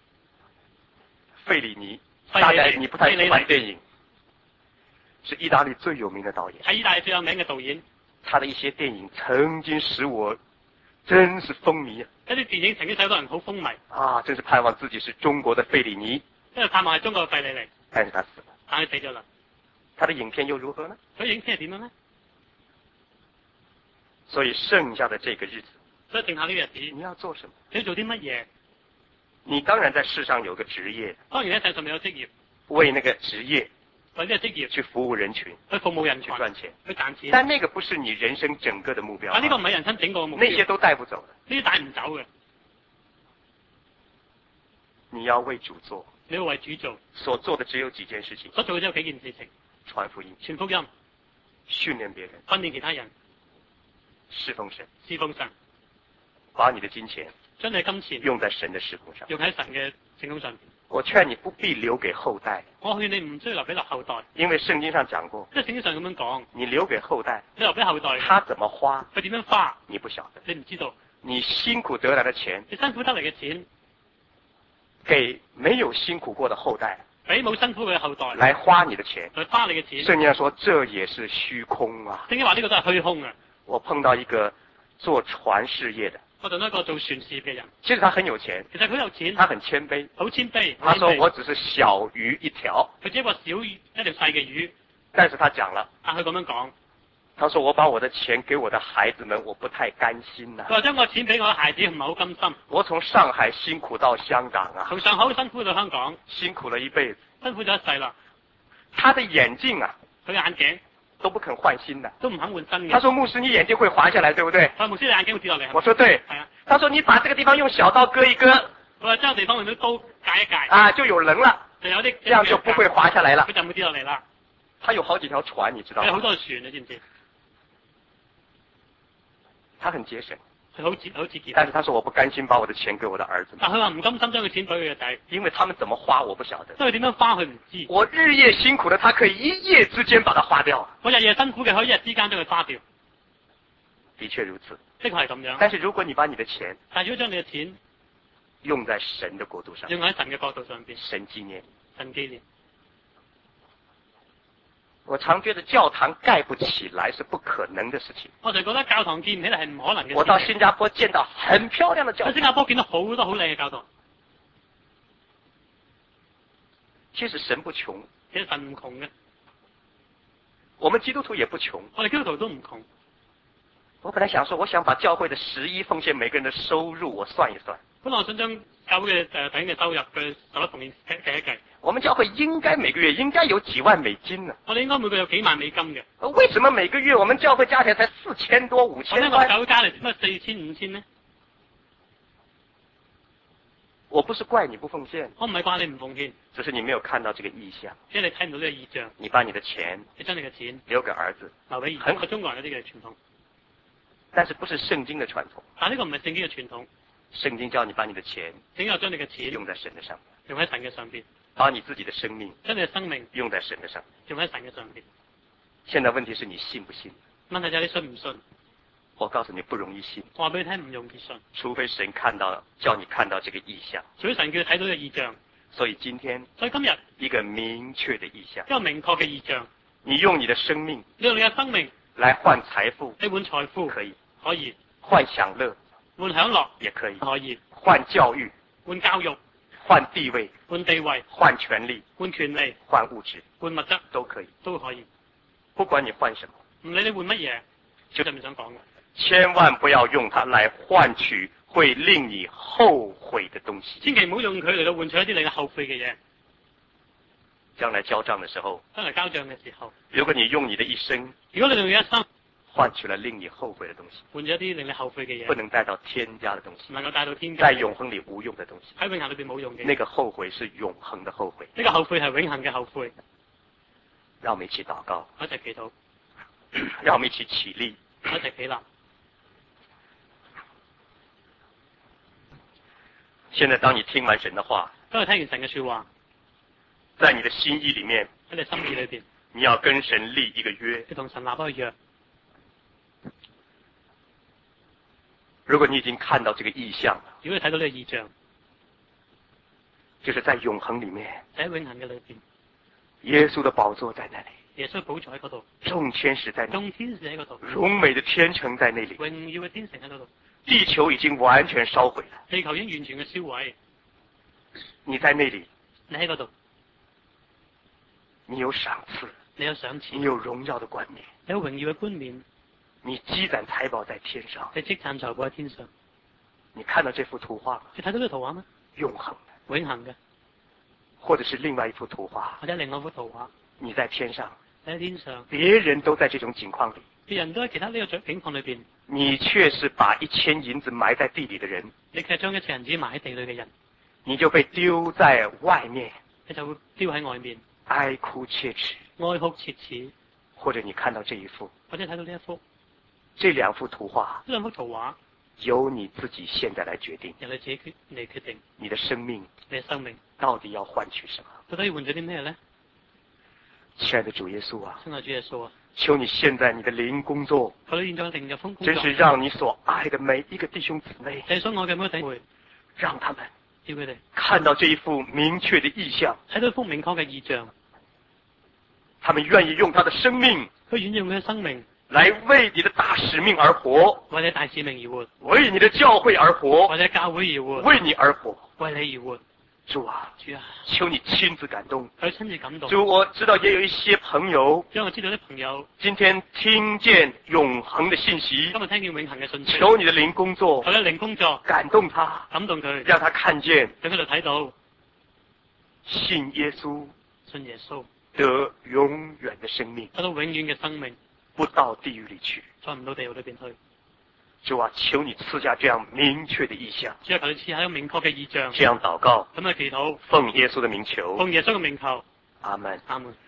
Speaker 1: 費里尼，
Speaker 2: 費里尼
Speaker 1: 大概你不太喜歡電影，是意大利最有名的導演。
Speaker 2: 係意大利最有名嘅導演。
Speaker 1: 他的一些電影曾經使我真是風靡啊！
Speaker 2: 一啲電影曾經使到人好風靡
Speaker 1: 啊，真是盼望自己是中國的費里尼。
Speaker 2: 因為盼望係中國嘅費里尼，
Speaker 1: 但是他死了。
Speaker 2: 但係死咗啦。
Speaker 1: 他的影片又如何呢？
Speaker 2: 佢影片係點樣呢？
Speaker 1: 所以剩下的這個日子，
Speaker 2: 所以剩下呢個日子，
Speaker 1: 你要做什麼？
Speaker 2: 你要做啲乜嘢？
Speaker 1: 你當然在世上有個職業，
Speaker 2: 當然喺世上面有職業，
Speaker 1: 為那個職業
Speaker 2: 為呢個職業
Speaker 1: 去服務人群，
Speaker 2: 去服務人群，
Speaker 1: 去賺錢，
Speaker 2: 去賺錢。
Speaker 1: 但那個不是你人生整個的目標。
Speaker 2: 啊，呢個唔係人生整個嘅目標。
Speaker 1: 那些都帶不走的，
Speaker 2: 呢啲帶唔走嘅。
Speaker 1: 你要為主做，
Speaker 2: 你要為主做，
Speaker 1: 所做的只有幾件事情：
Speaker 2: 所做嘅只有幾件事情：
Speaker 1: 傳福音、
Speaker 2: 傳福音、
Speaker 1: 訓練別人、
Speaker 2: 訓練其他人、
Speaker 1: 侍奉神、
Speaker 2: 侍奉神，
Speaker 1: 把你的金錢
Speaker 2: 將你嘅金錢
Speaker 1: 用在神的事工上。
Speaker 2: 用喺神嘅聖工上邊。
Speaker 1: 我勸你不必留給後代，
Speaker 2: 我勸你唔需要留俾後代，
Speaker 1: 因為聖經上講過，
Speaker 2: 即係聖經上咁樣講，
Speaker 1: 你留給後代，
Speaker 2: 你留俾後代，
Speaker 1: 他怎麼花，
Speaker 2: 佢點樣花，
Speaker 1: 你不曉得。
Speaker 2: 你唔知道。
Speaker 1: 你辛苦得來的錢，
Speaker 2: 你辛苦得嚟嘅錢，
Speaker 1: 給沒有辛苦過的後代，
Speaker 2: 俾冇辛苦嘅後代
Speaker 1: 來花你的錢，
Speaker 2: 來花你嘅錢。
Speaker 1: 聖經上說這也是虛空啊。
Speaker 2: 聖經話呢個都係虛空啊。
Speaker 1: 我碰到一個做船事業的，
Speaker 2: 我同一個做船事業嘅人，
Speaker 1: 其實他很有錢，
Speaker 2: 其實佢有錢，
Speaker 1: 他很謙卑，
Speaker 2: 好謙卑。
Speaker 1: 他說我只是小魚一條，
Speaker 2: 佢只係一個小魚，一條細嘅魚。
Speaker 1: 但是他講了，
Speaker 2: 啊，佢咁樣講，
Speaker 1: 他說我把我的錢給我的孩子們，我不太甘心呐。
Speaker 2: 佢話將個錢俾我嘅孩子唔係好甘心。
Speaker 1: 我從上海辛苦到香港啊，
Speaker 2: 從上海辛苦到香港，
Speaker 1: 辛苦了一輩子，
Speaker 2: 辛苦咗一世啦。
Speaker 1: 他的眼鏡啊，
Speaker 2: 佢眼鏡
Speaker 1: 都不肯換新的，
Speaker 2: 都唔肯換新嘅。
Speaker 1: 他說牧師，你眼鏡會滑下來，對不對？
Speaker 2: 佢話牧師，你眼鏡會跌落嚟。
Speaker 1: 我說對。
Speaker 2: 係啊。
Speaker 1: 他說你把這個地方用小刀割一割，
Speaker 2: 佢話將個地方用啲刀解一解，
Speaker 1: 啊，就有稜了，
Speaker 2: 就有啲
Speaker 1: 這樣就不會滑下來了。
Speaker 2: 佢就唔會跌落嚟啦。
Speaker 1: 他有好幾條船，你知道嗎？
Speaker 2: 有好多船，你知唔知？
Speaker 1: 他很節省，
Speaker 2: 佢好節儉。
Speaker 1: 但是他說我不甘心把我的錢給我的兒子們。
Speaker 2: 但佢話唔甘心將佢錢俾佢嘅仔，
Speaker 1: 因為他們怎麼花我不曉得。
Speaker 2: 因為點樣花佢唔知。
Speaker 1: 我日夜辛苦的，他可以一夜之間把它花掉。
Speaker 2: 我日夜辛苦嘅，可以一日之間將佢花掉。
Speaker 1: 的確如此，
Speaker 2: 的確係咁樣。
Speaker 1: 但是如果你把你的錢，
Speaker 2: 但如果將你嘅錢
Speaker 1: 用在神的國度上，
Speaker 2: 用喺神嘅角度上邊，
Speaker 1: 神紀念，
Speaker 2: 神紀念。
Speaker 1: 我常覺得教堂蓋不起來是不可能的事情。
Speaker 2: 我就覺得教堂建唔起嚟係唔可能嘅事。
Speaker 1: 我到新加坡見到很漂亮的教堂。
Speaker 2: 喺新加坡見到好多好靚嘅教堂。
Speaker 1: 其實神不窮，
Speaker 2: 其實神唔窮嘅。
Speaker 1: 我們基督徒也不窮。
Speaker 2: 我哋基督徒都唔窮。
Speaker 1: 我本來想說，我想把教會的11奉獻每個人的收入我算一算。
Speaker 2: 本來我想將教會嘅頂嘅收入嘅11奉獻計一計。
Speaker 1: 我們教會應該每個月應該有幾萬美金呢？
Speaker 2: 我哋應該每個月有幾萬美金嘅。
Speaker 1: 為什麼每個月我們教會加起來才4000多5000塊？
Speaker 2: 我教會加嚟乜4000、5000呢？
Speaker 1: 我不是怪你不奉獻，
Speaker 2: 我唔係怪你唔奉獻，
Speaker 1: 只是你沒有看到這個意象。
Speaker 2: 即係你睇唔到呢個意象。
Speaker 1: 你把你的錢，
Speaker 2: 你將你嘅錢
Speaker 1: 留給兒子，
Speaker 2: 留俾兒子，中國人嗰啲嘅傳統。
Speaker 1: 但是不是聖經的傳統。
Speaker 2: 但呢個唔係聖經嘅傳統。
Speaker 1: 聖經叫你把你的錢，
Speaker 2: 聖經將你嘅錢
Speaker 1: 用在神的上面，
Speaker 2: 用喺神嘅上邊。
Speaker 1: 把你自己的生命，
Speaker 2: 將你嘅生命
Speaker 1: 用在神的上面，
Speaker 2: 用喺神嘅上邊。
Speaker 1: 現在問題是你信不信？
Speaker 2: 問題就係你信唔信？
Speaker 1: 我告訴你不容易信。
Speaker 2: 我話俾你聽唔容易信，
Speaker 1: 除非神看到，叫你看到這個意象。
Speaker 2: 除非神叫你睇到呢個意象。
Speaker 1: 所以今天
Speaker 2: 日
Speaker 1: 一個明確的意象，
Speaker 2: 一個明確嘅意象。
Speaker 1: 你用你的生命，
Speaker 2: 你用你嘅生命
Speaker 1: 來換財富，
Speaker 2: 你換財富
Speaker 1: 可以，
Speaker 2: 可以
Speaker 1: 換享樂，
Speaker 2: 換享樂
Speaker 1: 也可以，
Speaker 2: 可以
Speaker 1: 換教育，
Speaker 2: 換教育，
Speaker 1: 換地位，
Speaker 2: 換地位，
Speaker 1: 換權力，
Speaker 2: 換權利，
Speaker 1: 換物質，
Speaker 2: 換物質
Speaker 1: 都可以，
Speaker 2: 都可以。
Speaker 1: 不管你換什麼，
Speaker 2: 唔理你換乜嘢，就上面想講嘅，
Speaker 1: 千萬不要用它來換取會令你後悔的東西。
Speaker 2: 千祈唔好用佢嚟到換取一啲令你後悔嘅嘢。
Speaker 1: 將來交賬的時候，
Speaker 2: 將來交賬嘅時候，
Speaker 1: 如果你用你的一生，
Speaker 2: 如果你用你一生
Speaker 1: 換取了令你後悔的東西，
Speaker 2: 換咗一啲令你後悔嘅嘢，
Speaker 1: 不能帶到天家的東西，
Speaker 2: 唔能夠帶到天家，
Speaker 1: 在永恆裏無用的東西，
Speaker 2: 喺永恆裏邊冇用嘅，
Speaker 1: 那個後悔是永恆的後悔。
Speaker 2: 呢個後悔係永恆嘅後悔。
Speaker 1: 讓我們一起禱告，
Speaker 2: 我一齊祈禱，
Speaker 1: 讓我們一起起立，
Speaker 2: 我一齊起立。
Speaker 1: 現在當你聽完神的話，
Speaker 2: 當你聽完神嘅說話，
Speaker 1: 在你的心意裏面，
Speaker 2: 喺你心意裏邊，
Speaker 1: 你要跟神立一個約。
Speaker 2: 你同神立一個約。
Speaker 1: 如果你已經看到這個意象了，
Speaker 2: 如果你睇到呢個意象，
Speaker 1: 就是在永恆裏面，
Speaker 2: 喺永恆嘅裏邊，
Speaker 1: 耶穌的寶座在那裡，
Speaker 2: 耶穌寶座喺嗰度，
Speaker 1: 眾天使在那裡，
Speaker 2: 眾天使喺嗰度，
Speaker 1: 榮美的天城在那裡，
Speaker 2: 榮耀嘅天城喺嗰度，
Speaker 1: 地球已經完全燒毀了，
Speaker 2: 地球已經完全嘅燒毀，
Speaker 1: 你在那裡，
Speaker 2: 你喺嗰度，
Speaker 1: 你有賞賜，
Speaker 2: 你有賞賜，
Speaker 1: 你有榮耀的冠冕，
Speaker 2: 你有榮耀嘅冠冕，
Speaker 1: 你積攢財寶在天上，
Speaker 2: 你積攢財寶喺天上。
Speaker 1: 你看到這幅圖畫嗎？
Speaker 2: 你睇到呢個圖畫嗎？
Speaker 1: 永恆的，
Speaker 2: 永恆嘅，
Speaker 1: 或者是另外一幅圖畫，
Speaker 2: 或者另外一幅圖畫，
Speaker 1: 你在天上，
Speaker 2: 你喺天上，
Speaker 1: 別人都在這種境況裡，
Speaker 2: 別人都喺其他呢個境況裏邊，
Speaker 1: 你卻是把1000銀子埋在地裡的人，
Speaker 2: 你其實將1000銀子埋喺地裏嘅人，
Speaker 1: 你就被丟在外面，
Speaker 2: 你就會丟喺外面，
Speaker 1: 哀哭切齒，
Speaker 2: 哀哭切齒。
Speaker 1: 或者你看到這一幅，
Speaker 2: 或者睇到呢一幅，
Speaker 1: 這兩幅圖畫，
Speaker 2: 呢兩幅圖畫，
Speaker 1: 由你自己現在來決定，
Speaker 2: 由你自己嚟決定，
Speaker 1: 你的生命，
Speaker 2: 你嘅生命
Speaker 1: 到底要換取什麼？
Speaker 2: 到底要換咗啲咩咧？
Speaker 1: 親愛的主耶穌啊，
Speaker 2: 親愛主耶穌啊，
Speaker 1: 求你現在你的靈工作，
Speaker 2: 佢現在靈入風工作，
Speaker 1: 真是讓你所愛的每一個弟兄姊妹，
Speaker 2: 你所愛嘅每一個弟兄，
Speaker 1: 讓他們
Speaker 2: 叫佢哋
Speaker 1: 看到這一幅明確的意象，
Speaker 2: 睇到一幅明確嘅意象，
Speaker 1: 他們願意用他的生命，
Speaker 2: 佢願意用佢嘅生命
Speaker 1: 來為你的大使命而活，
Speaker 2: 為你大使命而活，
Speaker 1: 為你的教會而活，
Speaker 2: 為你教會而活，
Speaker 1: 為你而活。
Speaker 2: 為你而活。
Speaker 1: 主啊，
Speaker 2: 主啊，
Speaker 1: 求你親自感動。
Speaker 2: 佢親自感動。
Speaker 1: 主，我知道也有一些朋友，
Speaker 2: 因為我知道啲朋友
Speaker 1: 今天聽見永恆的信息，
Speaker 2: 今日聽見永恆嘅信息，
Speaker 1: 求你的靈工作，
Speaker 2: 求你靈工作
Speaker 1: 感動他，
Speaker 2: 感動佢，
Speaker 1: 讓他看見，
Speaker 2: 讓佢哋睇到
Speaker 1: 信耶穌，
Speaker 2: 信耶穌
Speaker 1: 得永遠的生命，
Speaker 2: 得到永遠嘅生命，
Speaker 1: 不到地獄裏去，
Speaker 2: 再唔到地獄裏邊去。
Speaker 1: 主啊，求你賜下這樣明確的意象，
Speaker 2: 主啊，求你賜下一個明確嘅意象，
Speaker 1: 這樣禱告，
Speaker 2: 咁嘅祈禱，
Speaker 1: 奉耶穌的名求，
Speaker 2: 奉耶穌嘅名求，
Speaker 1: 阿門。
Speaker 2: 阿門。